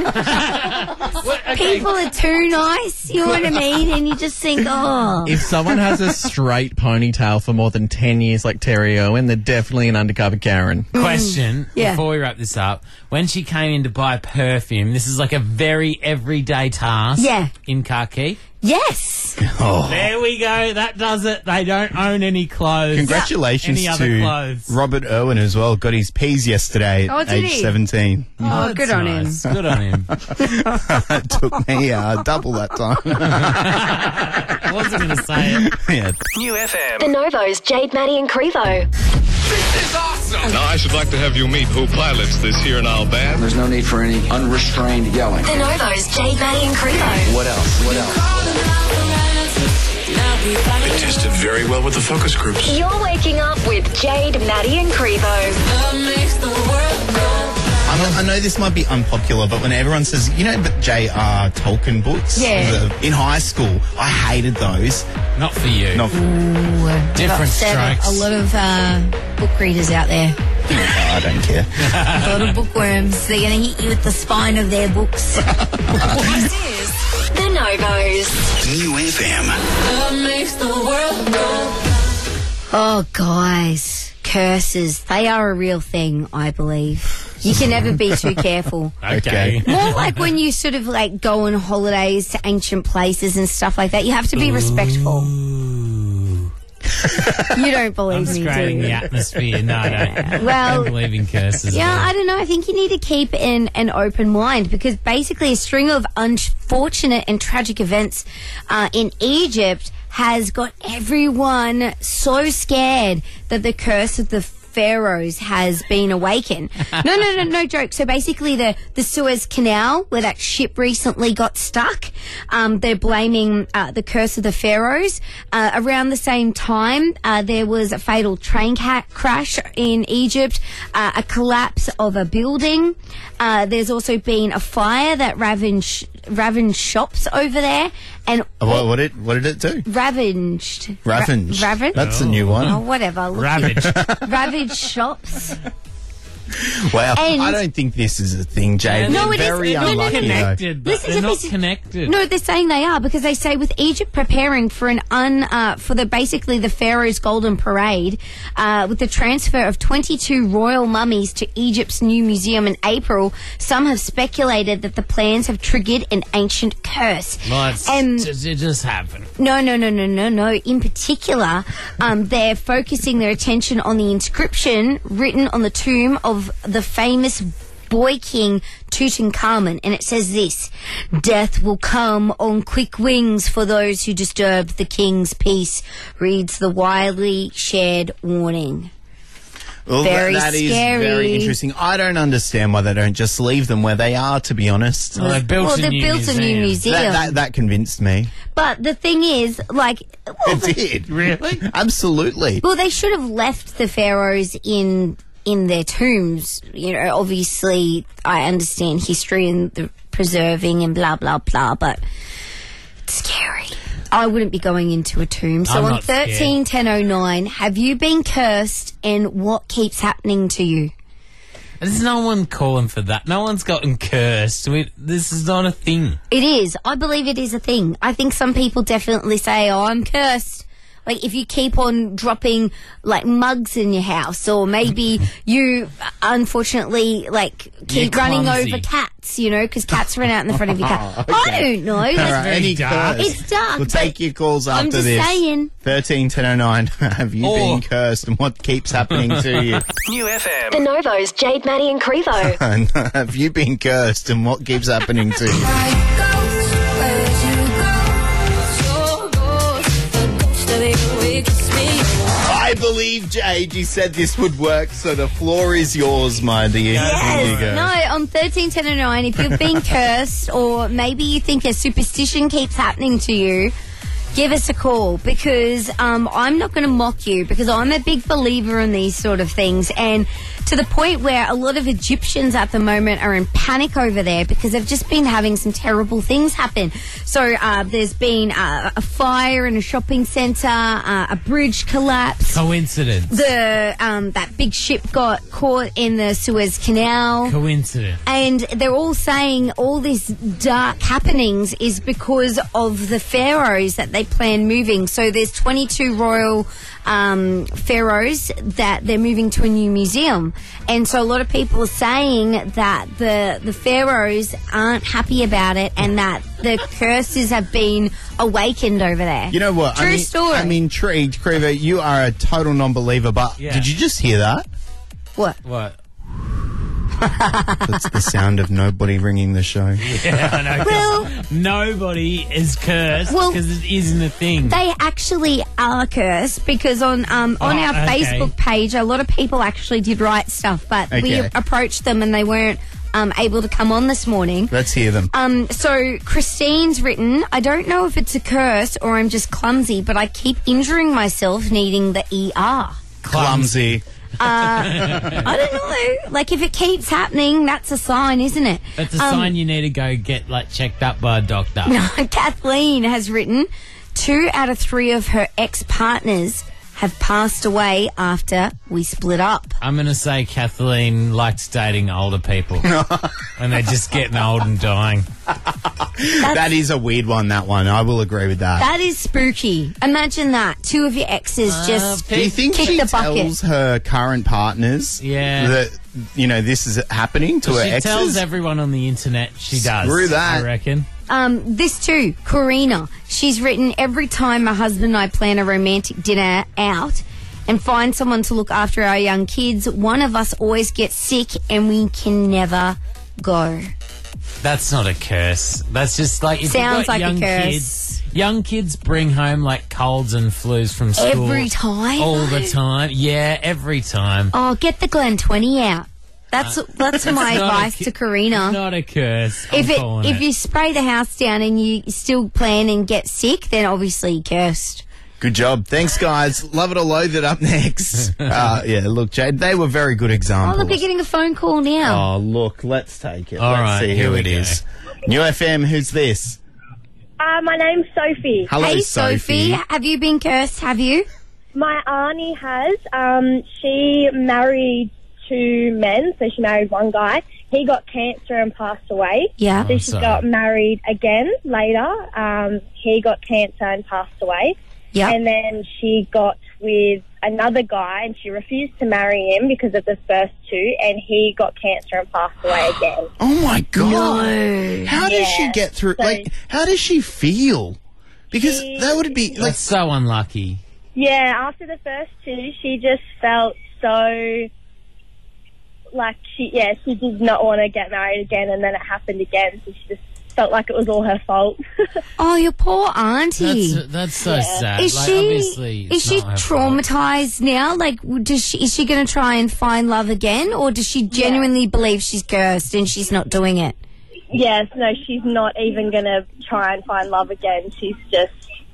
people are too nice, you know what I mean? And you just think, oh. If someone has a straight ponytail for more than 10 years like Terry Irwin, they're definitely an undercover Karen. Question, before we wrap this up. When she came in to buy perfume, this is like a very everyday task in Kharkiv? Yes. Oh. There we go. That does it. They don't own any clothes. Congratulations any other to clothes. Robert Irwin as well. Got his P's yesterday at age 17. Oh, good on him. Good on him. It took me double that time. I wasn't going to say it. Yeah. New FM. The Novo's Jade, Maddie and Crevo. This is awesome! Now, I should like to have you meet who pilots this here now band. There's no need for any unrestrained yelling. The Novo's Jade, Maddie and Crevo. What else? What else? It tested very well with the focus groups. You're waking up with Jade, Maddie and Crevo. I know this might be unpopular, but when everyone says, you know, but J.R. Tolkien books? Yeah. In high school, I hated those. Not for you. Not for Different strokes. A lot of book readers out there. I don't care. A lot of bookworms. They're going to hit you with the spine of their books. This is The Novos. New FM. Oh, guys. Curses. They are a real thing, I believe. You can never be too careful. Okay. More like when you sort of like go on holidays to ancient places and stuff like that. You have to be respectful. You don't believe me, do creating you? the atmosphere. No, I don't. Well, I don't believe in curses. Yeah, I don't know. I think you need to keep an open mind because basically a string of unfortunate and tragic events in Egypt has got everyone so scared that the curse of the pharaohs has been awakened. No joke. So basically the Suez Canal, where that ship recently got stuck, they're blaming the curse of the pharaohs. Around the same time, there was a fatal train crash in Egypt, a collapse of a building. There's also been a fire that ravaged shops over there. And what did it do? Ravaged. Ravaged. Ravaged? That's a new one. Oh, whatever. Ravaged. Ravaged shops. Wow. And- I don't think this is a thing, Jade. No, it is. Very No, no, no, unlucky. no. Connected, but Listen they're to not this. connected. No, they're saying they are because they say with Egypt preparing for basically the Pharaoh's Golden Parade, with the transfer of 22 royal mummies to Egypt's new museum in April, some have speculated that the plans have triggered an ancient curse. Well, it just happened. No. In particular, they're focusing their attention on the inscription written on the tomb of the famous boy king Tutankhamun, and it says this: "Death will come on quick wings for those who disturb the king's peace," reads the widely shared warning. Well, Very that is scary. very interesting. I don't understand why they don't just leave them where they are, to be honest. Well, they built a new museum. That convinced me. But the thing is, like... Well, It did. Really? Absolutely. Well, they should have left the pharaohs in their tombs. You know, obviously, I understand history and the preserving and blah, blah, blah, but it's scary. I wouldn't be going into a tomb. So I'm on not scared. 131009, have you been cursed and what keeps happening to you? There's no one calling for that. No one's gotten cursed. This is not a thing. It is. I believe it is a thing. I think some people definitely say, "Oh, I'm cursed." Like, if you keep on dropping, like, mugs in your house, or maybe you, unfortunately, like, keep You're running clumsy. over cats, you know, because cats run out in the front of your car. Okay. I don't know. All right, any curse? It's dark. We'll take your calls I'm after just this. saying. 131009. Have you been cursed and what keeps happening to you? New FM. The Novo's Jade, Maddie and Crevo. Have you been cursed and what keeps happening to you? I believe, Jade, you said this would work, so the floor is yours, my dear. Here you go. No, on 131009, if you've been cursed or maybe you think a superstition keeps happening to you, give us a call because I'm not going to mock you because I'm a big believer in these sort of things, and to the point where a lot of Egyptians at the moment are in panic over there because they've just been having some terrible things happen. So there's been a fire in a shopping centre, a bridge collapse. Coincidence. That big ship got caught in the Suez Canal. Coincidence. And they're all saying all these dark happenings is because of the pharaohs that they plan moving. So there's 22 royal pharaohs that they're moving to a new museum. And so a lot of people are saying that the pharaohs aren't happy about it and that the curses have been awakened over there. You know what? True story. I'm intrigued, Crevo. You are a total non-believer, but Yeah. did you just hear that? What? What? That's the sound of nobody ringing the show. Yeah, I know. Well, nobody is cursed Well, because it isn't a thing. they actually are cursed because on our okay. Facebook page, a lot of people actually did write stuff, but we Okay. approached them and they weren't able to come on this morning. Let's hear them. So Christine's written, "I don't know if it's a curse or I'm just clumsy, but I keep injuring myself needing the ER." Clumsy. I don't know. Like, if it keeps happening, that's a sign, isn't it? That's a sign you need to go get checked up by a doctor. Kathleen has written, 2 out of 3 of her ex-partners have passed away after we split up. I'm going to say Kathleen likes dating older people. And they're just getting old and dying. That is a weird one, that one. I will agree with that. That is spooky. Imagine that. 2 of your exes just Do you think kick she the bucket. tells her current partners that, this is happening to her She exes? tells everyone on the internet she does. Screw that. I reckon. This too, Karina. She's written, "Every time my husband and I plan a romantic dinner out and find someone to look after our young kids, one of us always gets sick and we can never go." That's not a curse. That's just like if Sounds you've got like a young curse. kids. Young kids bring home like colds and flus from school Every time, all though? the time. Yeah, every time. Oh, get the Glen 20 out. That's my It's not advice a to Karina. It's not a curse. I'm calling If it. you spray the house down and you still plan and get sick, then obviously you're cursed. Good job. Thanks, guys. Love it or loathe it up next. Look, Jade, they were very good Oh, examples. look, we're getting a phone call now. Oh, look, let's take it. All let's right, see here who we it go. is. New FM, who's this? My name's Sophie. Hello, Hey, Sophie. Have you been cursed? Have you? My auntie has. She married two men. So she married one guy. He got cancer and passed away. Yeah. So she got married again later. He got cancer and passed away. Yeah. And then she got with another guy and she refused to marry him because of the first two, and he got cancer and passed away again. Oh my God. No. How does she get through? Like, how does she feel? Because that would be like That's so unlucky. Yeah, after the first two, she just felt so like she did not want to get married again, and then it happened again, so she just felt like it was all her fault. Oh, your poor auntie. That's so sad. Is Like, she obviously, it's is she not her fault. traumatized now? Like, is she going to try and find love again, or does she genuinely believe she's cursed and she's not doing it? Yes, no, she's not even going to try and find love again. She's over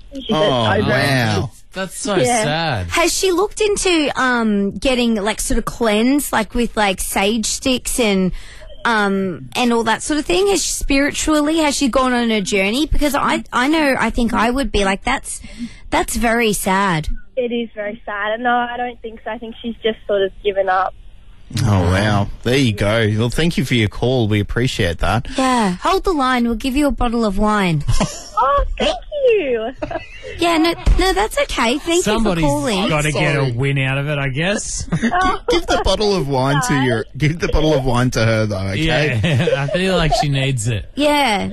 it. That's so sad. Has she looked into getting like sort of cleanse, like with like sage sticks and all that sort of thing? Has she gone on a journey? Because I think I would be like, that's very sad. It is very sad. No, I don't think so. I think she's just sort of given up. Oh, wow. There you go. Well, thank you for your call. We appreciate that. Yeah. Hold the line. We'll give you a bottle of wine. Oh, thank you. Yeah, no, that's okay. Thank you for calling. Somebody's got to get a win out of it, I guess. Give the bottle of wine to her, though, okay? Yeah, I feel like she needs it. Yeah.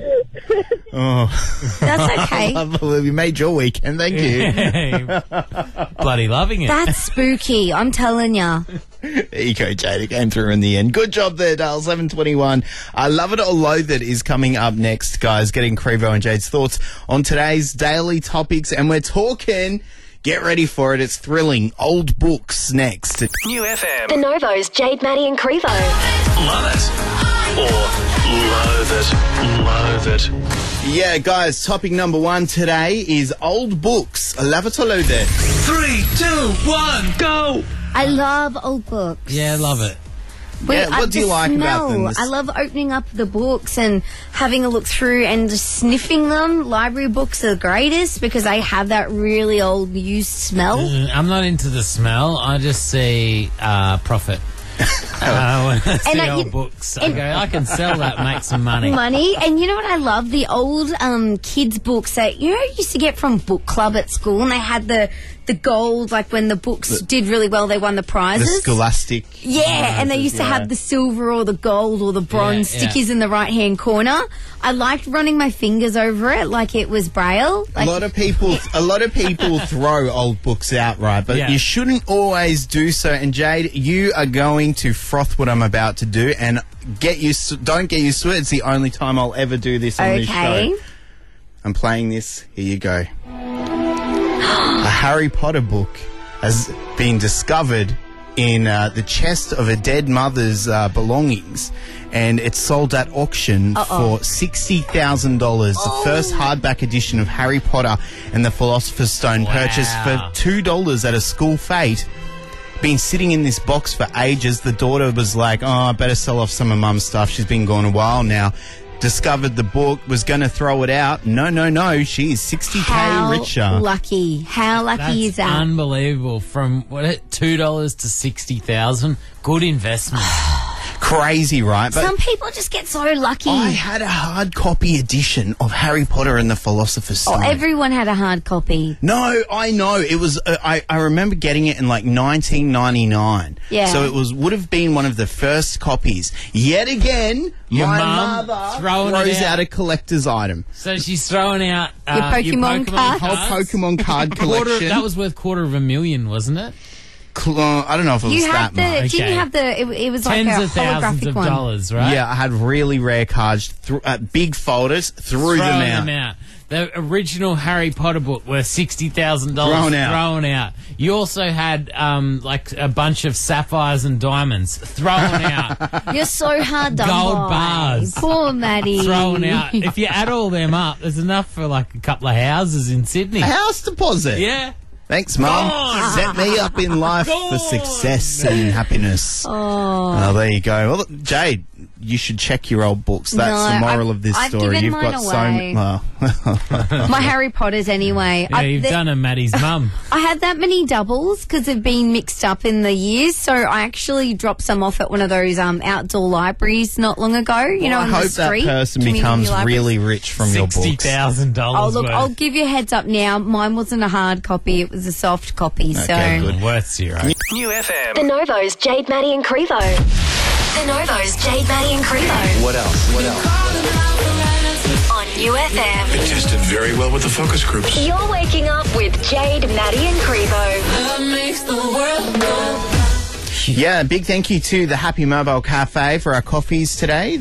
Oh. That's okay. Lovely. We made your weekend. Thank you. Bloody loving it. That's spooky, I'm telling ya. There you go, Jade. It came through in the end. Good job there, Dale. 7:21. Love It or Loathe It is coming up next, guys. Getting Crevo and Jade's thoughts on today's daily topics. And we're talking, get ready for it, it's thrilling, old books next. New FM. The Novo's Jade, Maddie and Crevo. Love it. Or loathe it. Loathe it. Yeah, guys, topic number one today is old books. Love it or loathe it. 3, 2, 1, go! I love old books. Yeah, love it. What do you like about them? I love opening up the books and having a look through and just sniffing them. Library books are the greatest because they have that really old used smell. I'm not into the smell. I just see profit. When I see old books, I go, I can sell that, make some money. And you know what I love? The old kids' books that, you used to get from book club at school, and they had the gold, like when the books did really well, they won the prizes. The Scholastic. Yeah, and they used to have the silver or the gold or the bronze stickers in the right-hand corner. I liked running my fingers over it like it was Braille. Like, a lot of people throw old books out, right? But you shouldn't always do so. And Jade, you are going to froth what I'm about to do, and don't get used to it. It's the only time I'll ever do this on this show. I'm playing this. Here you go. A Harry Potter book has been discovered in the chest of a dead mother's belongings, and it's sold at auction for $60,000. The first hardback edition of Harry Potter and the Philosopher's Stone, purchased for $2 at a school fete. Been sitting in this box for ages. The daughter was like, I better sell off some of Mum's stuff. She's been gone a while now. Discovered the book, was going to throw it out. No. She is $60K richer. How lucky is that? Unbelievable. From $2 to $60,000. Good investment. Crazy, right? But some people just get so lucky. I had a hard copy edition of Harry Potter and the Philosopher's Stone. Everyone had a hard copy. No, I know. It was. I remember getting it in like 1999. Yeah. So it would have been one of the first copies. Yet again, my mother throws out a collector's item. So she's throwing out your Pokemon cards. Whole Pokemon card collection. That was worth $250,000, wasn't it? I don't know if it was that much. Didn't you have it was like tens a of thousands of one. dollars, right? Yeah, I had really rare cards, big folders, threw them out. The original Harry Potter book worth $60,000 thrown out. You also had like a bunch of sapphires and diamonds thrown out. You're so hard done Gold by. bars. Poor Maddie. Thrown out. If you add all them up, there's enough for like a couple of houses in Sydney. A house deposit. Yeah. Thanks, Mum. Set me up in life for success and happiness. Oh, there you go. Well, Jade, you should check your old books. That's the moral of this I've story. given You've mine got away. My Harry Potters anyway. Yeah, you've done a Maddie's mum. I had that many doubles because they've been mixed up in the years, so I actually dropped some off at one of those outdoor libraries not long ago. You know, I on hope the street. that person community becomes libraries. really rich from your books. $60,000. Oh, look, I'll give you a heads up now. Mine wasn't a hard copy; it was a soft copy. Okay, so good. Worth zero. New FM. The Novo's Jade, Maddie and Crevo. The Novo's Jade, Maddie and Crevo. What else? What else? On New FM. It tested very well with the focus groups. You're waking up with Jade, Maddie and Crevo. That makes the world go. Yeah, big thank you to the Happy Mobile Cafe for our coffees today,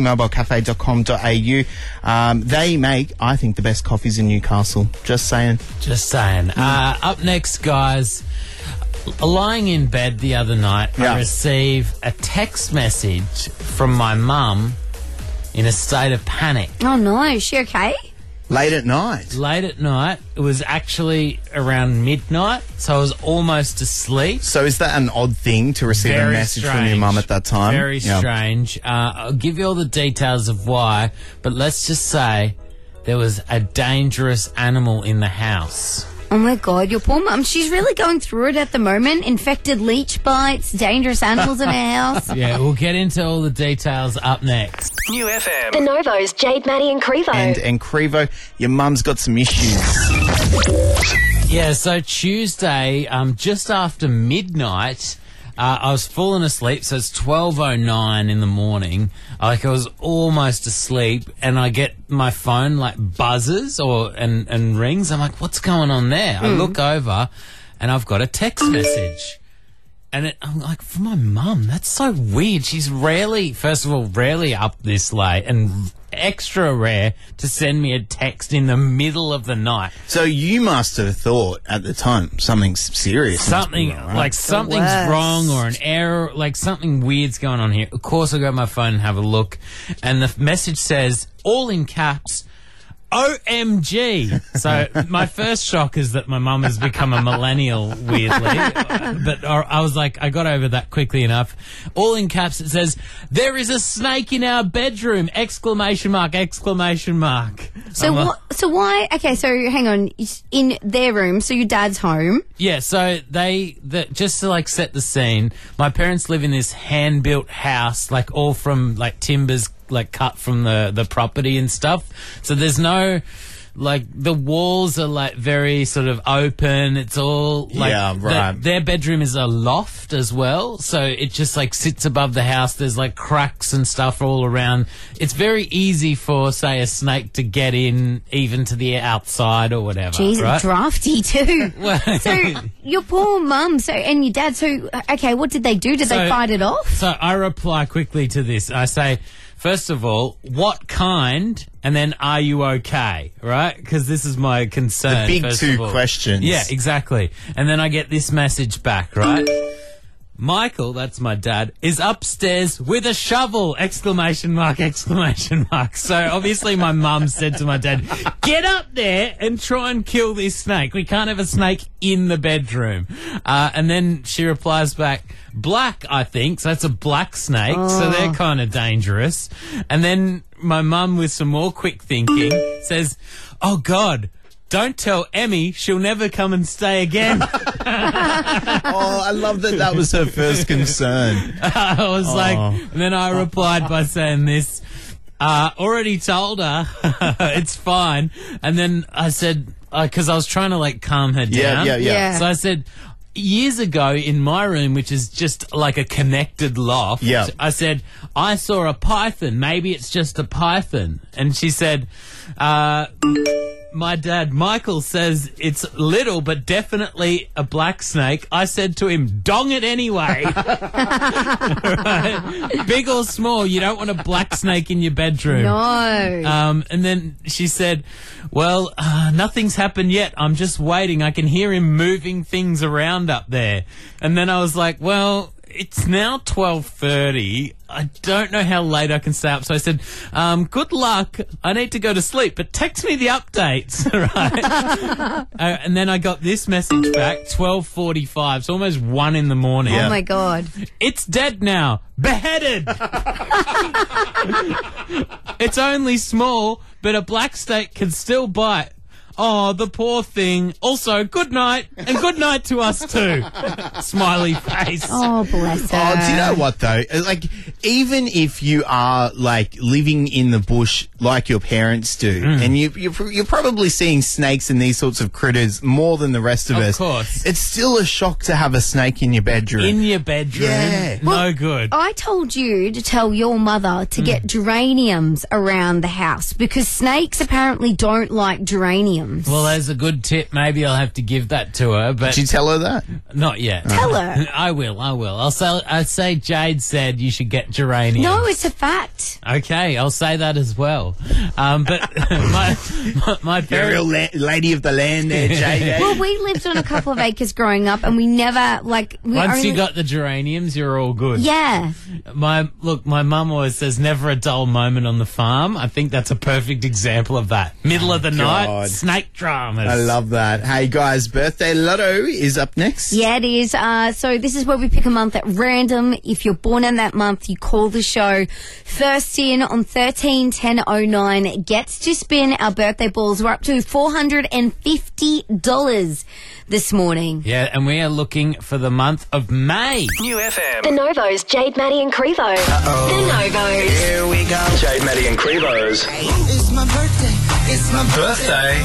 thehappymobilecafe.com.au. They make, I think, the best coffees in Newcastle. Just saying. Just saying. Up next, guys, lying in bed the other night, I received a text message from my mum in a state of panic. Oh, no. Is she okay? Late at night. Late at night. It was actually around midnight, so I was almost asleep. So is that an odd thing to receive a message from your mum at that time? Very strange. I'll give you all the details of why, but let's just say there was a dangerous animal in the house. Oh, my God. Your poor mum. She's really going through it at the moment. Infected leech bites, dangerous animals in her house. Yeah, we'll get into all the details up next. New FM. The Novo's Jade, Maddie and Crevo. And Crevo, your mum's got some issues. Yeah, so Tuesday, just after midnight, I was falling asleep, so it's 12:09 in the morning. I was almost asleep, and I get my phone buzzes and rings. I'm like, what's going on there? I look over, and I've got a text message. And I'm like, for my mum, that's so weird. She's rarely up this late, and extra rare to send me a text in the middle of the night. So you must have thought at the time something's serious. Something's wrong, or an error, something weird's going on here. Of course, I go to my phone and have a look, and the message says, all in caps, OMG. So my first shock is that my mum has become a millennial, weirdly. But I was like, I got over that quickly enough. All in caps, it says, there is a snake in our bedroom! ! So why? Okay, so hang on. It's in their room, so your dad's home. Yeah, so just to set the scene, my parents live in this hand-built house, all from timbers cut from the property and stuff. So there's no the walls are very sort of open. It's all their bedroom is a loft as well, so it just sits above the house. There's cracks and stuff all around. It's very easy for, say, a snake to get in, even to the outside or whatever. Jeez, right? drafty too. So your poor mum, and your dad. So okay, what did they do? Did they fight it off? So I reply quickly to this. I say, first of all, what kind, and then are you okay, right? Because this is my concern. The big two questions. Yeah, exactly. And then I get this message back, right? Michael, that's my dad, is upstairs with a shovel! ! So obviously my mum said to my dad, get up there and try and kill this snake. We can't have a snake in the bedroom. And then she replies back, black, I think. So that's a black snake. Oh. So they're kind of dangerous. And then my mum, with some more quick thinking, says, oh, God, don't tell Emmy, she'll never come and stay again. Oh, I love that was her first concern. I was and then I replied by saying this, already told her, it's fine. And then I said, because I was trying to calm her down. Yeah. So I said, years ago in my room, which is just a connected loft, I said, I saw a python. Maybe it's just a python. And she said, my dad, Michael, says it's little but definitely a black snake. I said to him, dong it anyway. Right? Big or small, you don't want a black snake in your bedroom. No. And then she said, well, nothing's happened yet. I'm just waiting. I can hear him moving things around up there. And then I was like, well, it's now 12:30. I don't know how late I can stay up. So I said, good luck. I need to go to sleep, but text me the updates, right? And then I got this message back, 12:45. It's almost 1 in the morning. Oh, my God. It's dead now. Beheaded. It's only small, but a black snake can still bite. Oh, the poor thing. Also, good night, and good night to us too. Smiley face. Oh, bless her. Oh, do you know what though? Like, even if you are like living in the bush like your parents do, and you're probably seeing snakes and these sorts of critters more than the rest of us. Of course, it's still a shock to have a snake in your bedroom. In your bedroom, yeah, no good. I told you to tell your mother to get geraniums around the house because snakes apparently don't like geraniums. Well, there's a good tip. Maybe I'll have to give that to her. But did you tell her that? Not yet. Tell her. I will. I'll say Jade said you should get geraniums. No, it's a fact. Okay, I'll say that as well. But my You're a real lady of the land there, Jade. Well, we lived on a couple of acres growing up, and we never once you got the geraniums, you're all good. Yeah. My mum always says never a dull moment on the farm. I think that's a perfect example of that. Middle of the night, snake dramas. I love that. Hey guys, Birthday Lotto is up next. Yeah, it is. So this is where we pick a month at random. If you're born in that month, you call the show. First in on 131009 gets to spin our birthday balls. We're up to $450 this morning. Yeah, and we are looking for the month of May. New FM. The Novos, Jade, Maddie and Crevo. The Novos. Here we go. Jade, Maddie and Crevo's. It's my birthday. It's my Birthday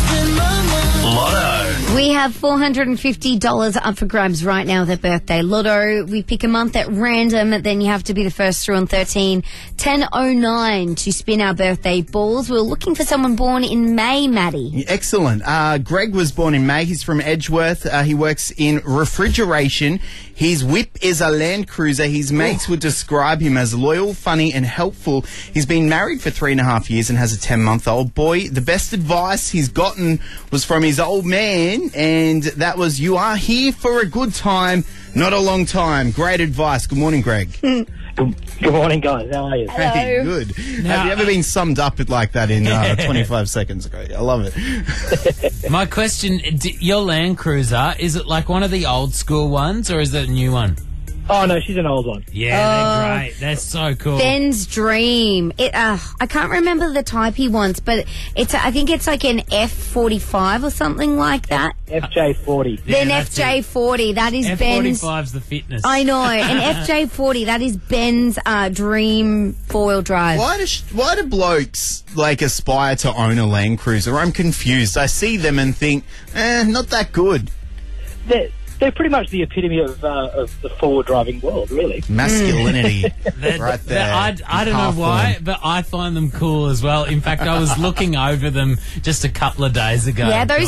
Lotto. We have $450 up for grabs right now with the birthday lotto. We pick a month at random, then you have to be the first through on 131009 to spin our birthday balls. We're looking for someone born in May, Maddie. Excellent. Greg was born in May. He's from Edgeworth. He works in refrigeration. His whip is a Land Cruiser. His mates would describe him as loyal, funny and helpful. He's been married for 3.5 years and has a 10-month-old boy. The best advice he's gotten was from his old man, and that was, you are here for a good time, not a long time. Great advice. Good morning, Greg. Good morning, guys. How are you? Hey, good. Have you ever been summed up like that in 25 seconds ago? I love it. My question, your Land Cruiser, is it like one of the old school ones or is it a new one? Oh, no, she's an old one. Yeah, they're great. They're so cool. Ben's dream. I can't remember the type he wants, but I think it's like an F45 or something like that. FJ40. Then FJ40. That is Ben's. F45's the fitness. I know. And FJ40, that is Ben's dream four-wheel drive. Why do blokes aspire to own a Land Cruiser? I'm confused. I see them and think, not that good. They're pretty much the epitome of the forward driving world, really. Masculinity, right there. I don't know why, but I find them cool as well. In fact, I was looking over them just a couple of days ago. Yeah, those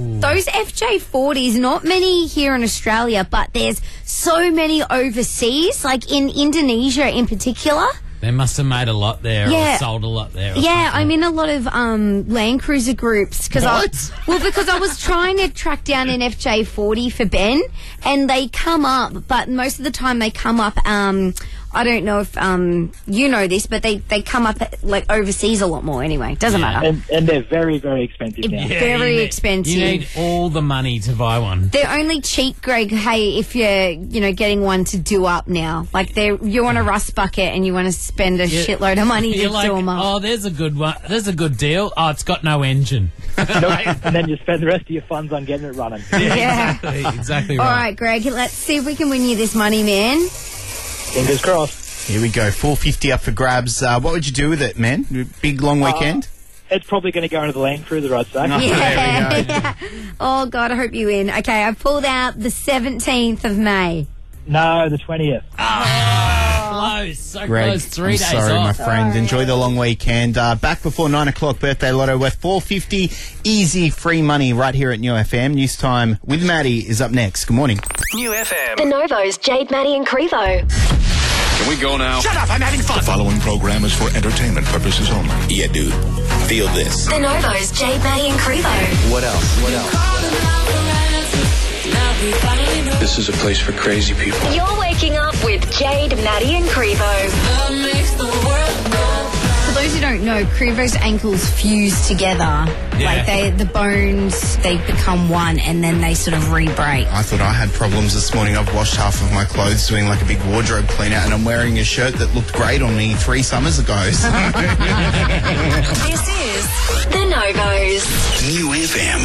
FJ40s, not many here in Australia, but there's so many overseas, like in Indonesia in particular. They must have made a lot there or sold a lot there. Yeah, I'm in a lot of Land Cruiser groups. Because I was trying to track down an FJ40 for Ben, and they come up, but most of the time they come up, I don't know if you know this, but they come up overseas a lot more anyway. Doesn't matter. And they're very, very expensive now. Very expensive. You need all the money to buy one. They're only cheap, Greg, hey, if you're, getting one to do up now. Like, you're on a rust bucket and you want to spend a shitload of money to do them up. Oh, there's a good one. There's a good deal. Oh, it's got no engine. And then you spend the rest of your funds on getting it running. Yeah. Exactly right. All right, Greg, let's see if we can win you this money, man. Fingers crossed. Here we go. $450 up for grabs. What would you do with it, man? Big long weekend? It's probably going to go into the Land Cruiser, I'd say. Yeah. Oh, God, I hope you win. Okay, I pulled out the 17th of May. No, the 20th. Close. So Greg, close. 3 days sorry, off. my friend. Enjoy the long weekend. Back before 9 o'clock, Birthday Lotto worth $450. Easy, free money right here at New FM. News Time with Maddie is up next. Good morning. New FM. The Novos, Jade, Maddie and Crevo. Can we go now? Shut up, I'm having fun. The following program is for entertainment purposes only. Yeah, dude. Feel this. The Novos, Jade, Maddie and Crevo. What else? What else? This is a place for crazy people. You're waking up with Jade, Maddie and Crevo. For those who don't know, Crevo's ankles fuse together. Yeah. Like the bones, they become one and then they sort of re-break. I thought I had problems this morning. I've washed half of my clothes doing like a big wardrobe clean out, and I'm wearing a shirt that looked great on me 3 summers ago. This is The Novos. New FM.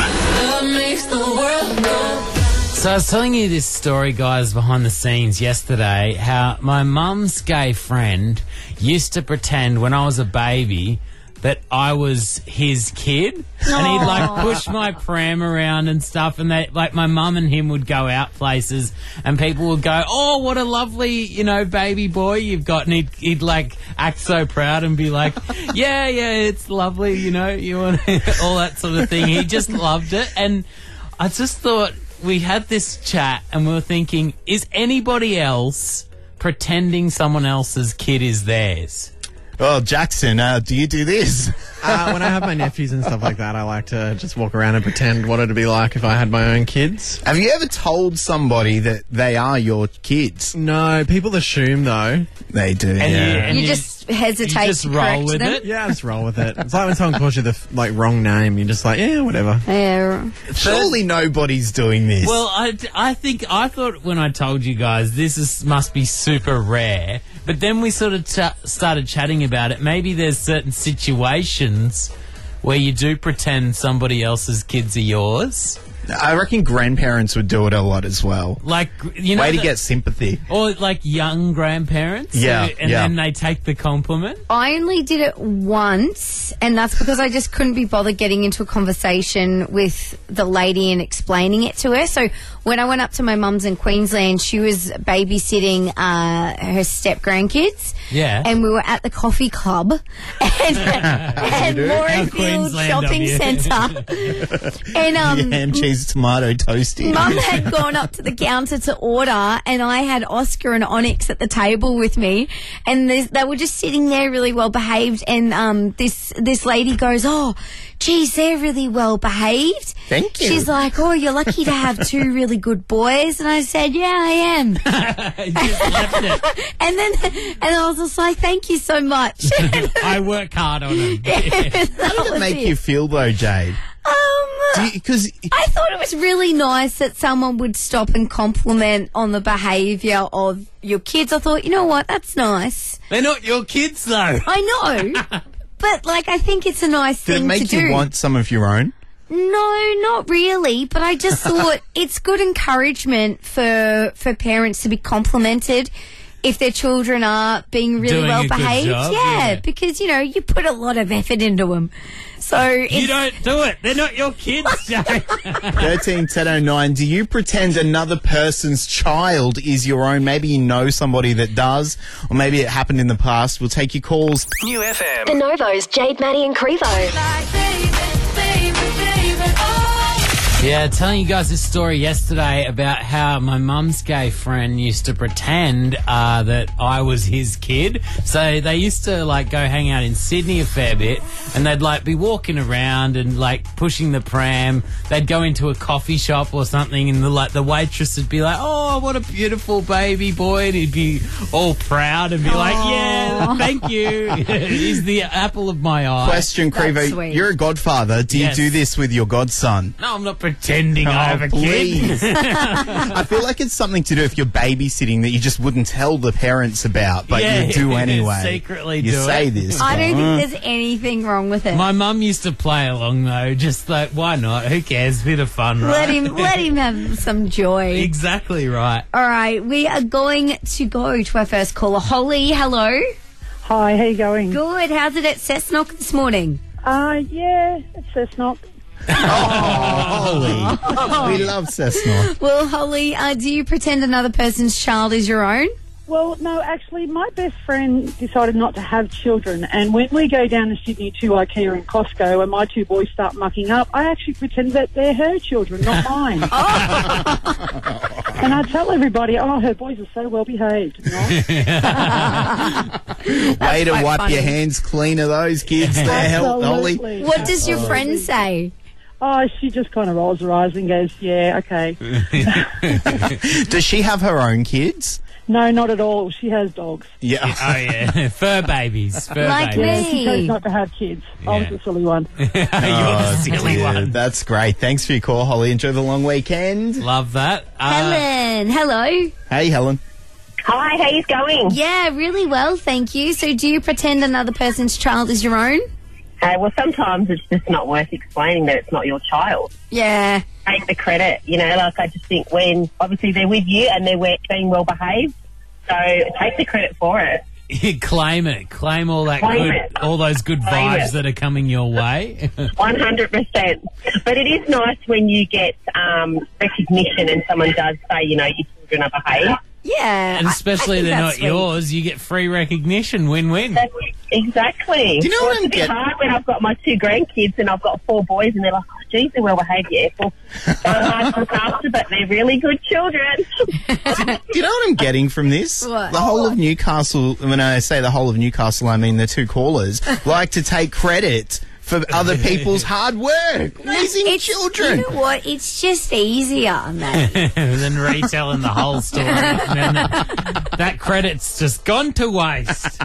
So I was telling you this story, guys, behind the scenes yesterday, how my mum's gay friend used to pretend when I was a baby that I was his kid, and he'd like push my pram around and stuff, and they like my mum and him would go out places, and people would go, "Oh, what a lovely, baby boy you've got," and he'd like act so proud and be like, "Yeah, it's lovely, you want all that sort of thing." He just loved it, and I just thought we had this chat, and we were thinking, is anybody else pretending someone else's kid is theirs? Oh, Jackson, do you do this? When I have my nephews and stuff like that, I like to just walk around and pretend what it'd be like if I had my own kids. Have you ever told somebody that they are your kids? No, people assume though. They do. And you just hesitate you just to roll correct with them? it? Yeah, I just roll with it. It's like when someone calls you the wrong name, you're just like, yeah, whatever. Yeah. Surely nobody's doing this. Well, I thought when I told you guys must be super rare, but then we sort of started chatting about it. Maybe there's certain situations where you do pretend somebody else's kids are yours. I reckon grandparents would do it a lot as well. Like, way to get sympathy. Or like young grandparents. Yeah, and then they take the compliment. I only did it once, and that's because I just couldn't be bothered getting into a conversation with the lady and explaining it to her. So when I went up to my mum's in Queensland, she was babysitting her step-grandkids. Yeah. And we were at the coffee club and Moorfield Shopping Centre. And ham, cheese, tomato, toasty. Mum had gone up to the counter to order, and I had Oscar and Onyx at the table with me, and they were just sitting there really well behaved, and this lady goes, "Oh, geez, they're really well behaved." Thank you. She's like, "Oh, you're lucky to have 2 really good boys," and I said, "Yeah, I am." Just left it. And I was just like, "Thank you so much." I work hard on them. How did it make you feel though, Jade? Because I thought it was really nice that someone would stop and compliment on the behaviour of your kids. I thought, you know what, that's nice. They're not your kids, though. I know, but I think it's a nice did thing it to make do. you want some of your own? No, not really. But I just thought it's good encouragement for parents to be complimented if their children are being really Doing well a good behaved. job, yeah, because you put a lot of effort into them. So You don't do it. They're not your kids, Jay. 131009. Do you pretend another person's child is your own? Maybe you know somebody that does, or maybe it happened in the past. We'll take your calls. New FM. The Novos, Jade, Maddie and Crevo. Yeah, telling you guys this story yesterday about how my mum's gay friend used to pretend that I was his kid. So they used to go hang out in Sydney a fair bit, and they'd be walking around and pushing the pram. They'd go into a coffee shop or something, and the waitress would be like, "Oh, what a beautiful baby boy," and he'd be all proud and be like, "Yeah, thank you. He's the apple of my eye." Question, Crevo. You're a godfather. Do you do this with your godson? No, I'm not pretending I have a please. kid. I feel like it's something to do if you're babysitting that you just wouldn't tell the parents about, but you do anyway. Secretly you do say it. this. I don't think there's anything wrong with it. My mum used to play along though, just why not? Who cares? Bit of fun, right? Let him have some joy. Exactly right. All right, we are going to go to our first caller. Holly, hello. Hi, how you going? Good. How's it at Cessnock this morning? Yeah, it's Cessnock. Oh, Holly. We love Cessnock. Well, Holly, do you pretend another person's child is your own? Well, no, actually, my best friend decided not to have children, and when we go down to Sydney to IKEA and Costco and my 2 boys start mucking up, I actually pretend that they're her children, not mine. And I tell everybody, her boys are so well behaved. Way to wipe your hands clean of those kids there, Holly. What does your friend say? Oh, she just kind of rolls her eyes and goes, yeah, okay. Does she have her own kids? No, not at all. She has dogs. Yeah. Oh, yeah. Fur babies. Fur Like babies. Yeah, me. she chose not to have kids. I was the silly one. You're the silly dear. one. That's great. Thanks for your call, Holly. Enjoy the long weekend. Love that. Helen, hello. Hey, Helen. Hi, how you going? Yeah, really well, thank you. So do you pretend another person's child is your own? Well, sometimes it's just not worth explaining that it's not your child. Yeah. Take the credit, like I just think when, obviously, they're with you and they're being well behaved, so take the credit for it. You claim it. Claim all that Claim good, it. all those good Claim vibes it. that are coming your way. 100%. But it is nice when you get recognition and someone does say, your children are behaved. Yeah. And especially I think they're that's not sweet. yours, you get free recognition. Win-win. Exactly. Do you know what I'm it's a bit getting? hard when I've got my 2 grandkids and I've got 4 boys and they're like, oh, geez, they're well behaved, yeah. Well, so hard to look after, but they're really good children. Do you know what I'm getting from this? What? The whole of Newcastle, when I say the whole of Newcastle, I mean the 2 callers, like to take credit for other people's hard work, raising children. You know what? It's just easier, mate. Than retelling the whole story. And then that credit's just gone to waste.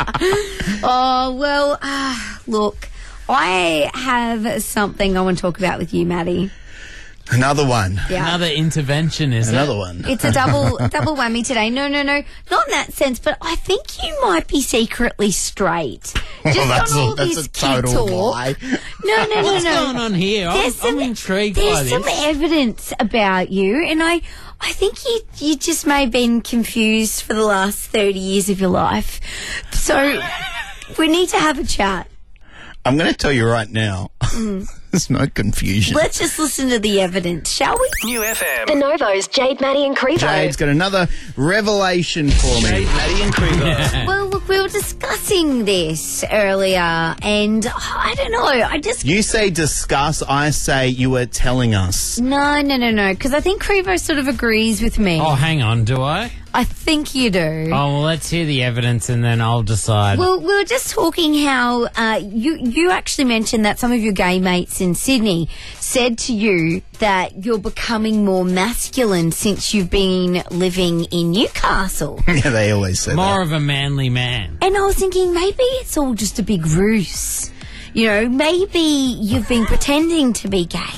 Oh, well, look, I have something I want to talk about with you, Maddie. Another one. Yeah. Another intervention, is Another it? one. It's a double whammy today. No, not in that sense, but I think you might be secretly straight. Just on all that's this a kid total talk. lie. No. What's going on here? I'm intrigued by There's some this. evidence about you, and I think you just may have been confused for the last 30 years of your life. So we need to have a chat. I'm going to tell you right now, there's no confusion. Let's just listen to the evidence, shall we? New FM. The Novos, Jade, Maddie and Crevo. Jade's got another revelation for me. Maddie and Crevo. Well, look, we were discussing this earlier, and I don't know. You say discuss, I say you were telling us. No, because I think Crevo sort of agrees with me. Oh, hang on, do I? I think you do. Oh, well, let's hear the evidence and then I'll decide. Well, we were just talking how you actually mentioned that some of your gay mates in Sydney said to you that you're becoming more masculine since you've been living in Newcastle. Yeah, they always say More that. of a manly man. And I was thinking maybe it's all just a big ruse. Maybe you've been pretending to be gay.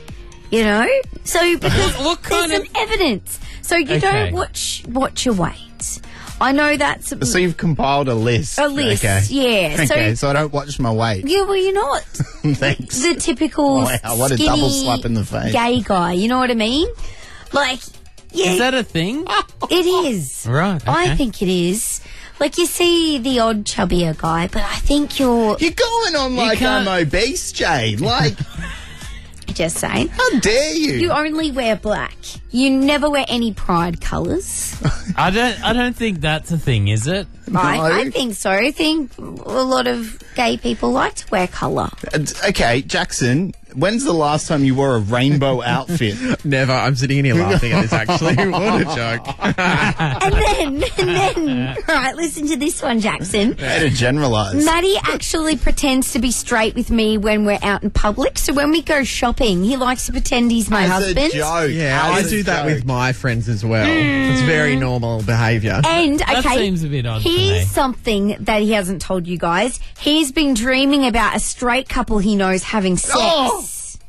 So because What kind there's of- some evidence. So you Okay. don't watch your weight. I know that's So you've compiled a list. A list, Okay. yeah. Okay, so I don't watch my weight. Yeah, well, you're not Thanks. the typical Wow, what a skinny double slap in the face. gay guy. You know what I mean? Like, yeah, Is that a thing? it is. Right, okay. I think it is. Like, you see the odd chubbier guy, but I think you're You're going on like I'm obese, Jade. Like, just saying. how dare you? You only wear black. You never wear any pride colours. I don't think that's a thing, is it? I think so. I think a lot of gay people like to wear colour. Okay, Jackson, when's the last time you wore a rainbow outfit? Never. I'm sitting in here laughing at this, actually. What a joke. And then, right, listen to this one, Jackson. Way to generalise. Maddie actually pretends to be straight with me when we're out in public. So when we go shopping, he likes to pretend he's my As husband. a joke. Yeah, I As a do that joke. with my friends as well. It's very normal behaviour. And, okay, That seems a bit odd to me. here's something that he hasn't told you guys. He's been dreaming about a straight couple he knows having sex. Oh!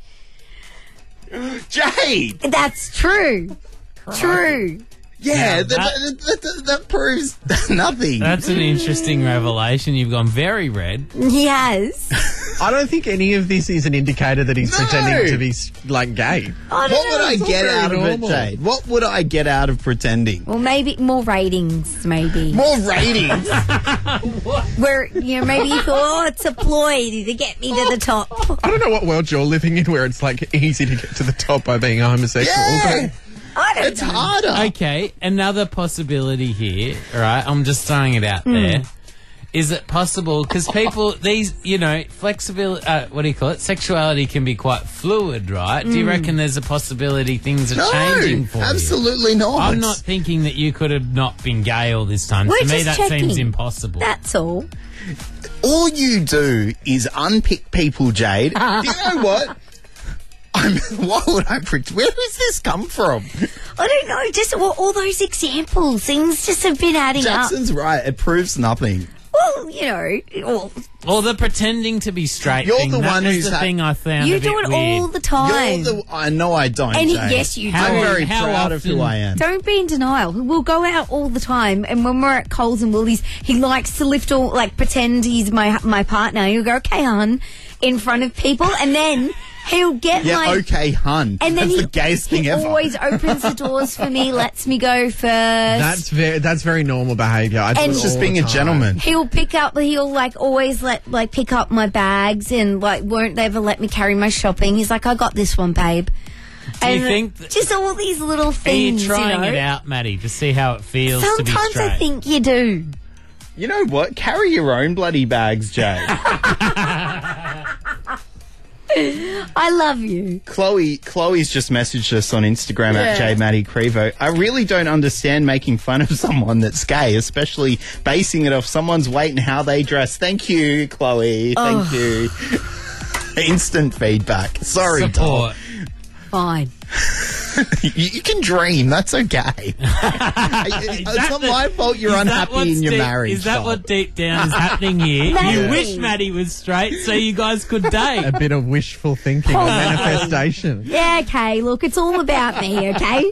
Jade! That's true. True. Yeah, Yeah, that proves nothing. That's an interesting revelation. You've gone very red. He has. I don't think any of this is an indicator that he's No. pretending to be gay. I What don't would know. I it's all get very out of it, normal. Jade? What would I get out of pretending? Well, maybe more ratings, maybe. More ratings. Where, maybe you go, it's a ploy to get me to the top. I don't know what world you're living in where it's like easy to get to the top by being a homosexual. Yeah. I don't It's know. harder. Okay, another possibility here, all right? I'm just throwing it out there. Is it possible, because people, flexibility, what do you call it? Sexuality can be quite fluid, right? Do you reckon there's a possibility things are changing for you? absolutely not. I'm not thinking that you could have not been gay all this time. We're to me, just that checking. seems impossible. That's all. All you do is unpick people, Jade. Do you know what? Why would I pretend? Where does this come from? I don't know. Just all those examples. Things just have been adding Jackson's up. right. It proves nothing. Well, you know. Or the pretending to be straight You're thing. the one was who's the thing I found You a bit do it weird. all the time. I know I don't, And Jade. yes, you do. I'm very How proud of who often- I am. Don't be in denial. We'll go out all the time, and when we're at Coles and Woolies, he likes to lift all, like, pretend he's my partner. He'll go, okay, hun, in front of people, and then he'll get Yeah, okay, hun. And then That's the gayest thing he ever. always opens the doors for me, lets me go first. That's very normal behaviour. I do And- it It's just all being the a time. gentleman. He'll always pick up my bags and won't ever let me carry my shopping. He's like, I got this one, babe. Do you And think just all these little Are you things, trying you know? it out, Maddie, to see how it feels to be Sometimes straight? I think you do. You know what? Carry your own bloody bags, Jay. I love you. Chloe's just messaged us on Instagram at Yeah. JMaddieCrevo. I really don't understand making fun of someone that's gay, especially basing it off someone's weight and how they dress. Thank you, Chloe. Thank you. Instant feedback. Sorry, doll. Support. Fine. You can dream. That's okay. It's not my fault you're unhappy in your marriage. Is that doll. what deep down is happening here? Maybe. You wish Maddie was straight so you guys could date. A bit of wishful thinking or manifestation. Yeah, okay. Look, it's all about me, okay?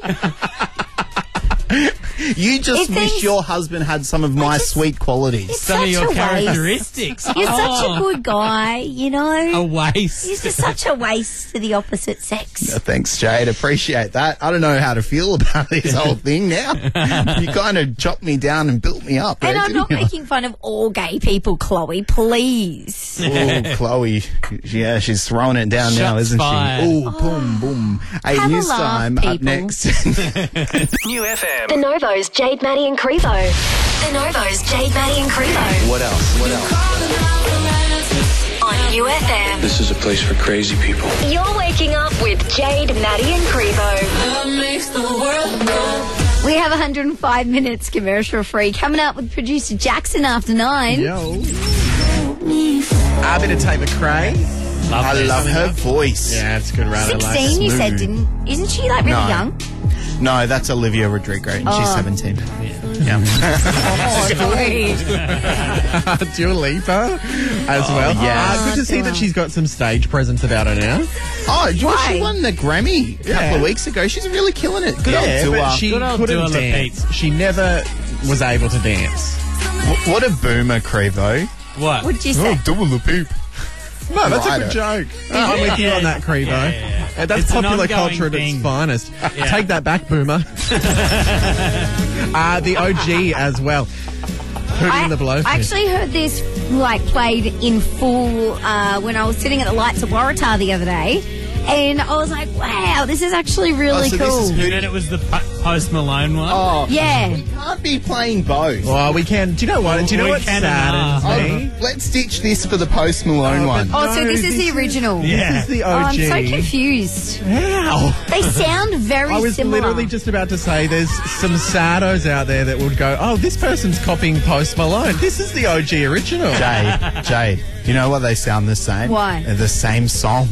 You just If wish things- your husband had some of my sweet qualities. Some of such your a waste. characteristics. You're such Oh, a good guy, you know? a waste. You're just such a waste to the opposite sex. Thanks, Jade. Appreciate that. I don't know how to feel about this whole thing now. You kind of chopped me down and built me up. And there, I'm not didn't you? making fun of all gay people, Chloe. Please. Oh, Chloe. Yeah, she's throwing it down now, Shots isn't fired. she? Oh, boom, boom. Hey, Have a news laugh, time up people. next. New FM. The Novo's Jade, Maddie and Crevo. The Novo's Jade, Maddie and Crevo. What else? What else? On UFM. This is a place for crazy people. You're waking up with Jade, Maddie and Crevo. We have 105 minutes commercial free coming up with producer Jackson after 9. Yo. A bit of Tate McRae. I love her voice. Yeah, it's good. Rather 16, you said, isn't she like really No. young? No, that's Olivia Rodrigo, and she's 17. Yeah. Oh, sorry. Dua Lipa as well. yeah. Good to see that she's got some stage presence about her now. Oh, Why? she won the Grammy a couple of weeks ago. She's really killing it. Good Yeah, old Dua. but she Good old couldn't Dua dance. She never was able to dance. What a boomer, Crevo. What? What'd you say? Dua Lipa. No, that's a Righto. good joke. I'm with you on that, Crevo. Yeah. That's It's an popular ongoing culture at thing. its finest. Yeah. Take that back, Boomer. The OG as well. Hootie and the Blowfish. I actually heard this played in full when I was sitting at the Lights of Waratah the other day, and I was like, "Wow, this is actually really so this cool." is And then it was the Post Malone one. Oh, Yeah. we can't be playing both. Well, we can. Do you know what? Do you know We what can saddens and me? Let's ditch this for the Post Malone one. Oh, so No, this is the original. Yeah. This is the Oh, OG. I'm so confused. How? They sound very I was similar. literally just about to say there's some saddos out there that would go, oh, this person's copying Post Malone. This is the OG original. Jade, you know what they sound the same? Why? They're the same song.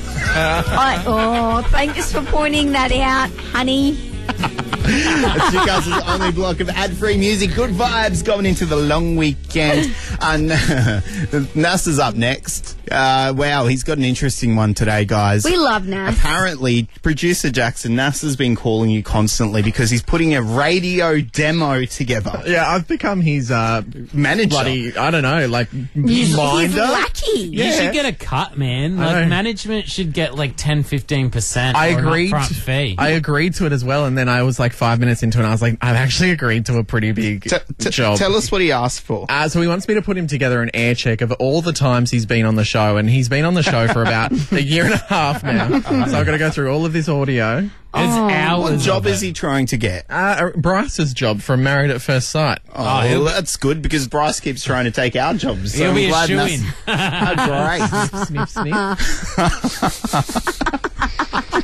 Thanks for pointing that out, honey. It's you guys' only block of ad-free music. Good vibes going into the long weekend. And NASA's up next. Wow, he's got an interesting one today, guys. We love Nas. Apparently, producer Jackson, NASA's been calling you constantly because he's putting a radio demo together. Yeah, I've become his Manager. bloody, I don't know, like He's minder. lackey. You Yeah. should get a cut, man. I Like know. management should get like 10-15%. I or an agreed. upfront fee. I agreed to it as well, and then I was like 5 minutes into it, and I was like, I've actually agreed to a pretty big job. Tell us what he asked for. So he wants me to put him together an air check of all the times he's been on the show, and he's been on the show for about a year and a half now. So I've got to go through all of this audio. It's hours. What job of is it. he trying to get? Bryce's job from Married at First Sight. Oh, well, he'll- that's good because Bryce keeps trying to take our jobs. So He'll be I'm a glad shoo-in. Oh, great. Snip, snip.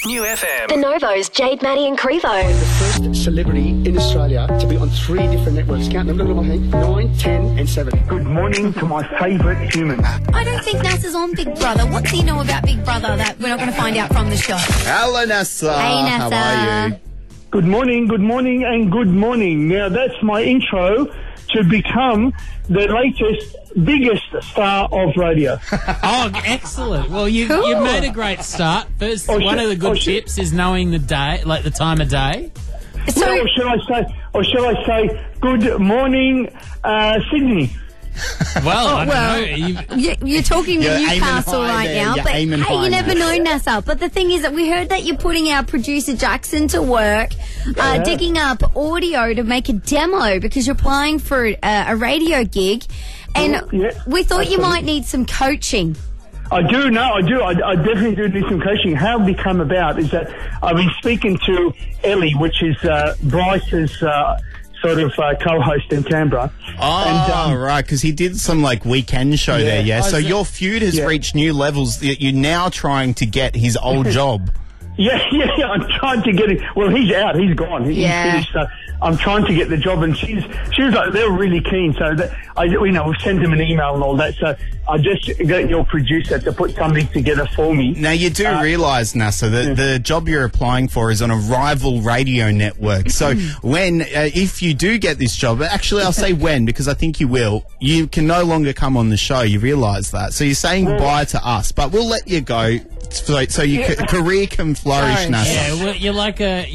New FM. The Novo's Jade, Maddie and Crevo. The first celebrity in Australia to be on 3 different networks. Count them, look at my hand. 9, 10 and 7. Good morning to my favourite human. I don't think NASA's on Big Brother. What do you know about Big Brother that we're not going to find out from the show? Hello, NASA. Hey, NASA. How are you? Good morning, and good morning. Now, that's my intro to become the latest, biggest star of radio. Oh, excellent. Well, you've made a great start. First, one of the good tips is knowing the day, like the time of day. So, or shall I say, good morning, Sydney? Well, I don't know. You're talking to Newcastle right now, but hey, you never know, NASA. But the thing is that we heard that you're putting our producer Jackson to work, digging up audio to make a demo because you're applying for a radio gig, and we thought you might need some coaching. I do. I definitely do need some coaching. How it become about is that I've been speaking to Ellie, which is Bryce's sort of co-host in Canberra. Oh, right, because he did some, like, weekend show there, yeah? So your feud has reached new levels. You're now trying to get his old job. Yeah, I'm trying to get it. Well, he's out. He's gone. He's finished. So I'm trying to get the job, and she was like, they're really keen. So we sent him an email and all that. So I just got your producer to put something together for me. Now, you do realise, NASA, that the job you're applying for is on a rival radio network. So if you do get this job, actually I'll say when, because I think you will, you can no longer come on the show. You realise that. So you're saying goodbye to us, but we'll let you go so your career can flourish, NASA. Yeah, well, you're like a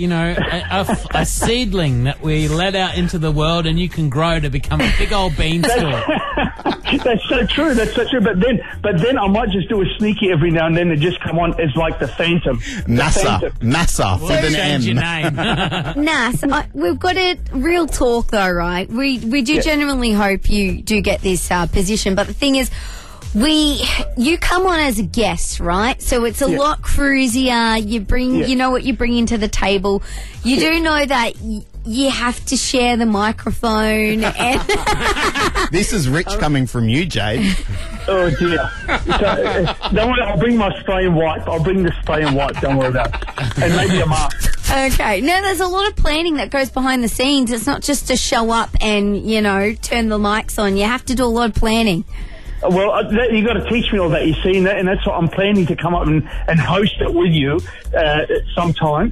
seedling that we let out into the world and you can grow to become a big old beanstalk. That's so true. But then I might just do a sneaky every now and then and just come on as like the Phantom. NASA with an M. Your name. Nas, we've got a real talk though, right? We do genuinely hope you do get this position, but the thing is, you come on as a guest, right? So it's a lot cruisier. You know what you bring into the table. You do know that you have to share the microphone. This is rich coming from you, Jade. Oh dear. So, don't worry, I'll bring my spray and wipe. I'll bring the spray and wipe. Don't worry about it. And maybe a mask. Okay. Now, there's a lot of planning that goes behind the scenes. It's not just to show up and turn the mics on. You have to do a lot of planning. Well, you got to teach me all that, you see, and that's what I'm planning to come up and host it with you sometime,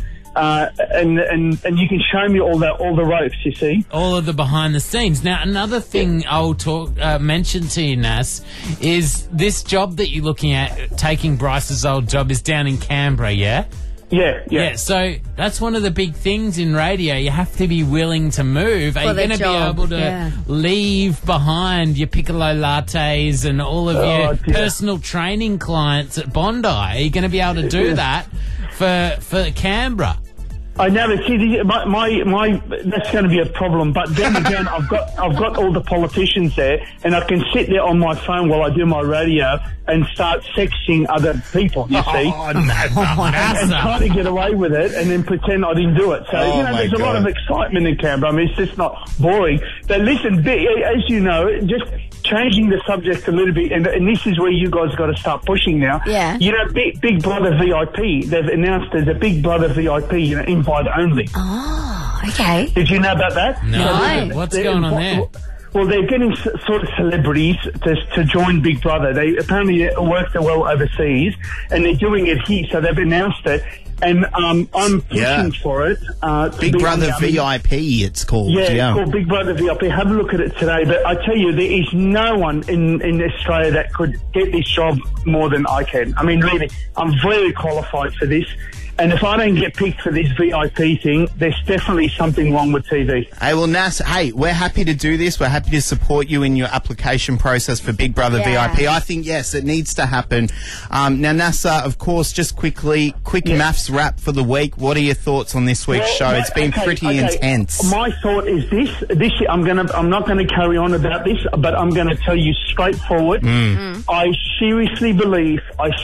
and you can show me all the ropes, you see, all of the behind the scenes. Now, another thing I'll mention to you, Nas, is this job that you're looking at, taking Bryce's old job, is down in Canberra, yeah? Yeah. So that's one of the big things in radio. You have to be willing to move. Are you going to be able to leave behind your piccolo lattes and all of your personal training clients at Bondi? Are you going to be able to do that for Canberra? I never see my that's going to be a problem. But then again, I've got all the politicians there, and I can sit there on my phone while I do my radio and start sexting other people. You see, and try to get away with it, and then pretend I didn't do it. So there's a lot of excitement in Canberra. I mean, it's just not boring. But listen, as you know, just changing the subject a little bit, and this is where you guys got to start pushing now. Yeah. Big Brother VIP. They've announced there's a Big Brother VIP. Invite only. Oh, okay. Did you know about that? No. What's going on there? Well, they're getting sort of celebrities to join Big Brother. They apparently work well overseas, and they're doing it here. So they've announced it. And I'm pushing for it. Big Brother VIP, it's called. Yeah, it's called Big Brother VIP. Have a look at it today. But I tell you, there is no one in Australia that could get this job more than I can. I mean, really, I'm very qualified for this. And if I don't get picked for this VIP thing, there's definitely something wrong with TV. Hey, well, Nas, we're happy to do this. We're happy to support you in your application process for Big Brother VIP. I think, yes, it needs to happen. Now, NASA, of course, just quick maths wrap for the week. What are your thoughts on this week's show? It's been pretty intense. My thought is this I'm not going to carry on about this, but I'm going to tell you straightforward. I seriously believe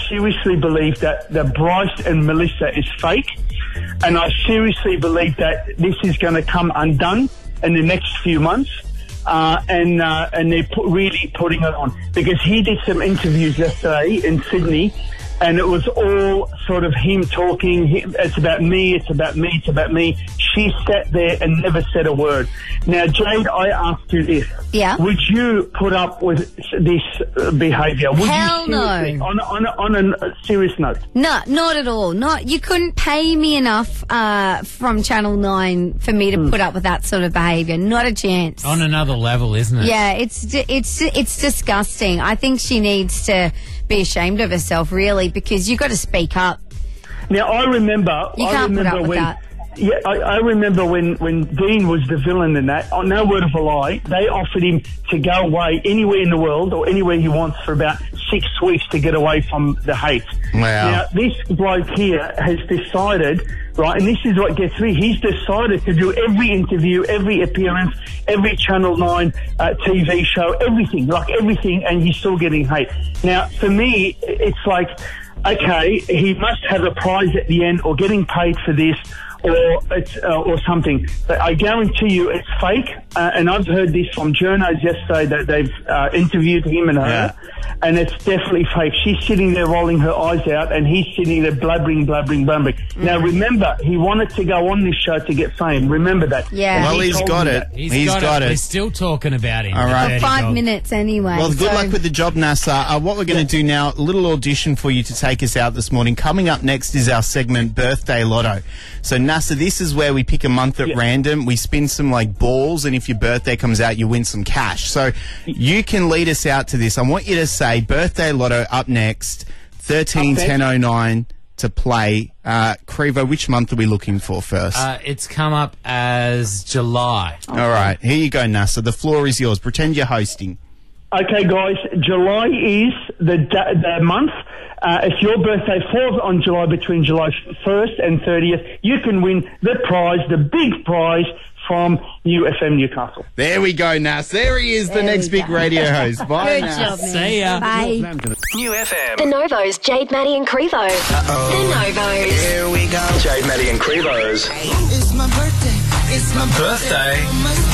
that Bryce and Melissa is fake, and I seriously believe that this is going to come undone in the next few months, and they're really putting it on, because he did some interviews yesterday in Sydney, and it was all sort of him talking. It's about me, it's about me, it's about me. She sat there and never said a word. Now, Jade, I asked you this. Yeah. Would you put up with this behaviour? Hell no. On a serious note? No, not at all. You couldn't pay me enough from Channel 9 for me to put up with that sort of behaviour. Not a chance. On another level, isn't it? Yeah, it's disgusting. I think she needs to be ashamed of herself, really, because you've got to speak up. Now, I remember when Dean was the villain in that, no word of a lie, they offered him to go away anywhere in the world or anywhere he wants for about 6 weeks to get away from the hate. Wow. Now, this bloke here has decided, right, and this is what gets me, he's decided to do every interview, every appearance, every Channel 9 TV show, everything, and he's still getting hate. Now, for me, it's like, okay, he must have a prize at the end or getting paid for this, or something. But I guarantee you it's fake, and I've heard this from journos yesterday that they've interviewed him and her, and it's definitely fake. She's sitting there rolling her eyes out, and he's sitting there blubbering. Now, remember, he wanted to go on this show to get fame. Remember that. Yeah. Well, he's got it. He's got it. We're still talking about him. All right. For 5 minutes anyway. Well, good luck with the job, NASA. What we're going to do now, a little audition for you to take us out this morning. Coming up next is our segment, Birthday Lotto. So, NASA, this is where we pick a month at random. We spin some, balls, and if your birthday comes out, you win some cash. So, you can lead us out to this. I want you to say, Birthday Lotto up next, 13-1009 to play. Crevo, which month are we looking for first? It's come up as July. Okay. All right. Here you go, NASA. The floor is yours. Pretend you're hosting. Okay, guys, July is the month. If your birthday falls on July, between July 1st and 30th, you can win the prize, the big prize from New FM Newcastle. There we go, Nas. There he is, the next big radio host. Bye, Good Nas. job, man. See ya. Bye. New FM. The Novos, Jade, Maddie and Crevo. The Novos. Here we go. Jade, Maddie and Crevo's It's my birthday. It's my birthday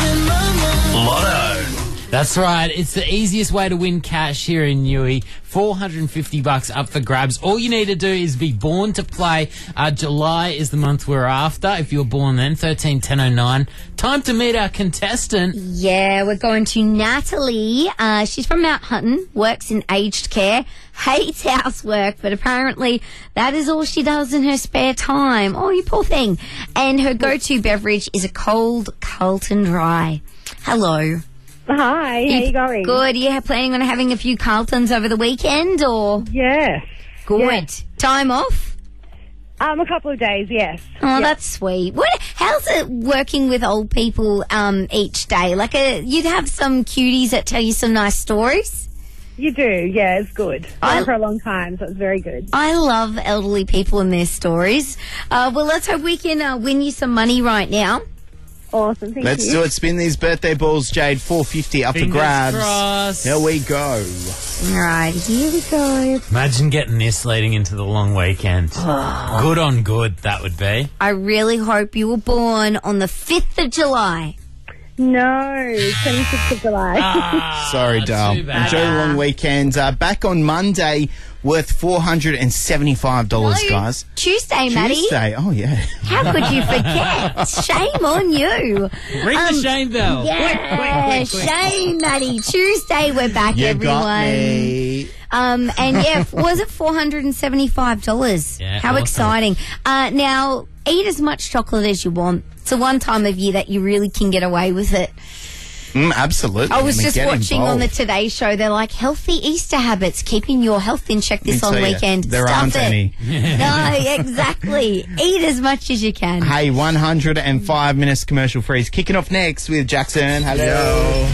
Lotto. That's right. It's the easiest way to win cash here in Newey. $450 up for grabs. All you need to do is be born to play. July is the month we're after. If you're born then, 13-1009. Time to meet our contestant. Yeah, we're going to Natalie. She's from Mount Hutton, works in aged care, hates housework, but apparently that is all she does in her spare time. Oh, you poor thing. And her go-to beverage is a cold Carlton Dry. Hello. Hi, how you going? Good. You planning on having a few Carltons over the weekend, or? Yes. Good. Yes. Time off? A couple of days, yes. Oh, that's sweet. How's it working with old people each day? You'd have some cuties that tell you some nice stories? You do, yeah, it's good. Been for a long time, so it's very good. I love elderly people and their stories. Well, let's hope we can win you some money right now. Awesome, thank you. Let's do it. Spin these birthday balls, Jade. $450 up for grabs. Crossed. Here we go. All right, here we go. Imagine getting this leading into the long weekend. Good on good, that would be. I really hope you were born on the 5th of July. No, 26th of July. Sorry, Dal. Enjoy the long weekend. Back on Monday, worth $475, guys. Tuesday, Maddie. Tuesday, oh yeah. How could you forget? Shame on you. Ring the shame bell. Yeah, quick. Shame, Maddie. Tuesday, we're back, You everyone. got me. And yeah, was it $475? Yeah, How awesome. exciting. Now, eat as much chocolate as you want. It's the one time of year that you really can get away with it. Absolutely. I was just get watching involved. on the Today Show. They're like, healthy Easter habits, keeping your health in check this long weekend. There Stuff aren't it. any. No, exactly. Eat as much as you can. Hey, 105 minutes commercial freeze. Kicking off next with Jackson. Hello.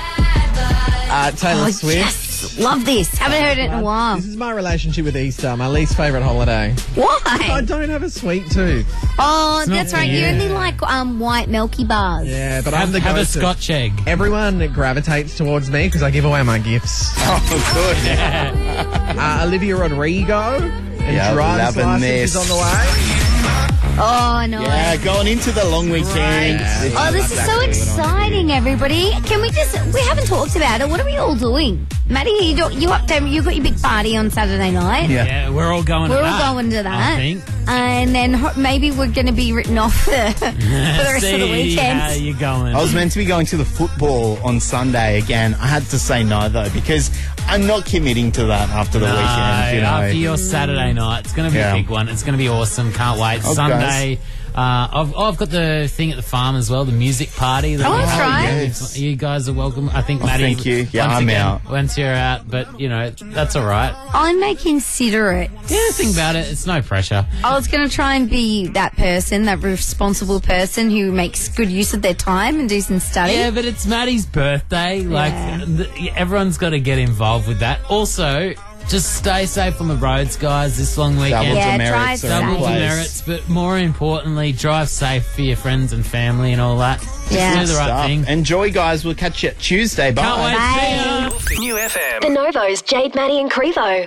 Taylor Swift. Yes. Love this. Haven't heard it in a while. This is my relationship with Easter, my least favourite holiday. Why? I don't have a sweet tooth. Oh, that's right. You only like white Milky Bars. Yeah, but I'm the Have a go-to. Scotch egg. Everyone gravitates towards me because I give away my gifts. Oh, good. Olivia Rodrigo and Yeah, Driver's loving License this. is on the way. Oh, no. Yeah, going into the long weekend. Oh, this is so exciting, everybody. We haven't talked about it. What are we all doing? Maddie, you got your big party on Saturday night. Yeah, we're all going to that. We're all going to that. I think. And then maybe we're going to be written off for the rest of the weekend. How you going? I was meant to be going to the football on Sunday again. I had to say no, though, because I'm not committing to that after the weekend. You know? After your Saturday night, it's going to be a big one. It's going to be awesome. Can't wait. Sunday. I've got the thing at the farm as well, the music party. That's right. Yes. You guys are welcome. I think, Maddie. Thank you. Yeah, I'm out. Once you're out, but, that's all right. I may consider it. Yeah, think about it. It's no pressure. I was going to try and be that person, that responsible person who makes good use of their time and do some study. Yeah, but it's Maddie's birthday. Everyone's got to get involved with that. Also, just stay safe on the roads, guys, this long weekend. Double demerits, but more importantly, drive safe for your friends and family and all that. Just do the right thing. Enjoy, guys. We'll catch you Tuesday. Bye. Can't wait. See ya. New FM. The Novo's Jade, Maddie and Crevo.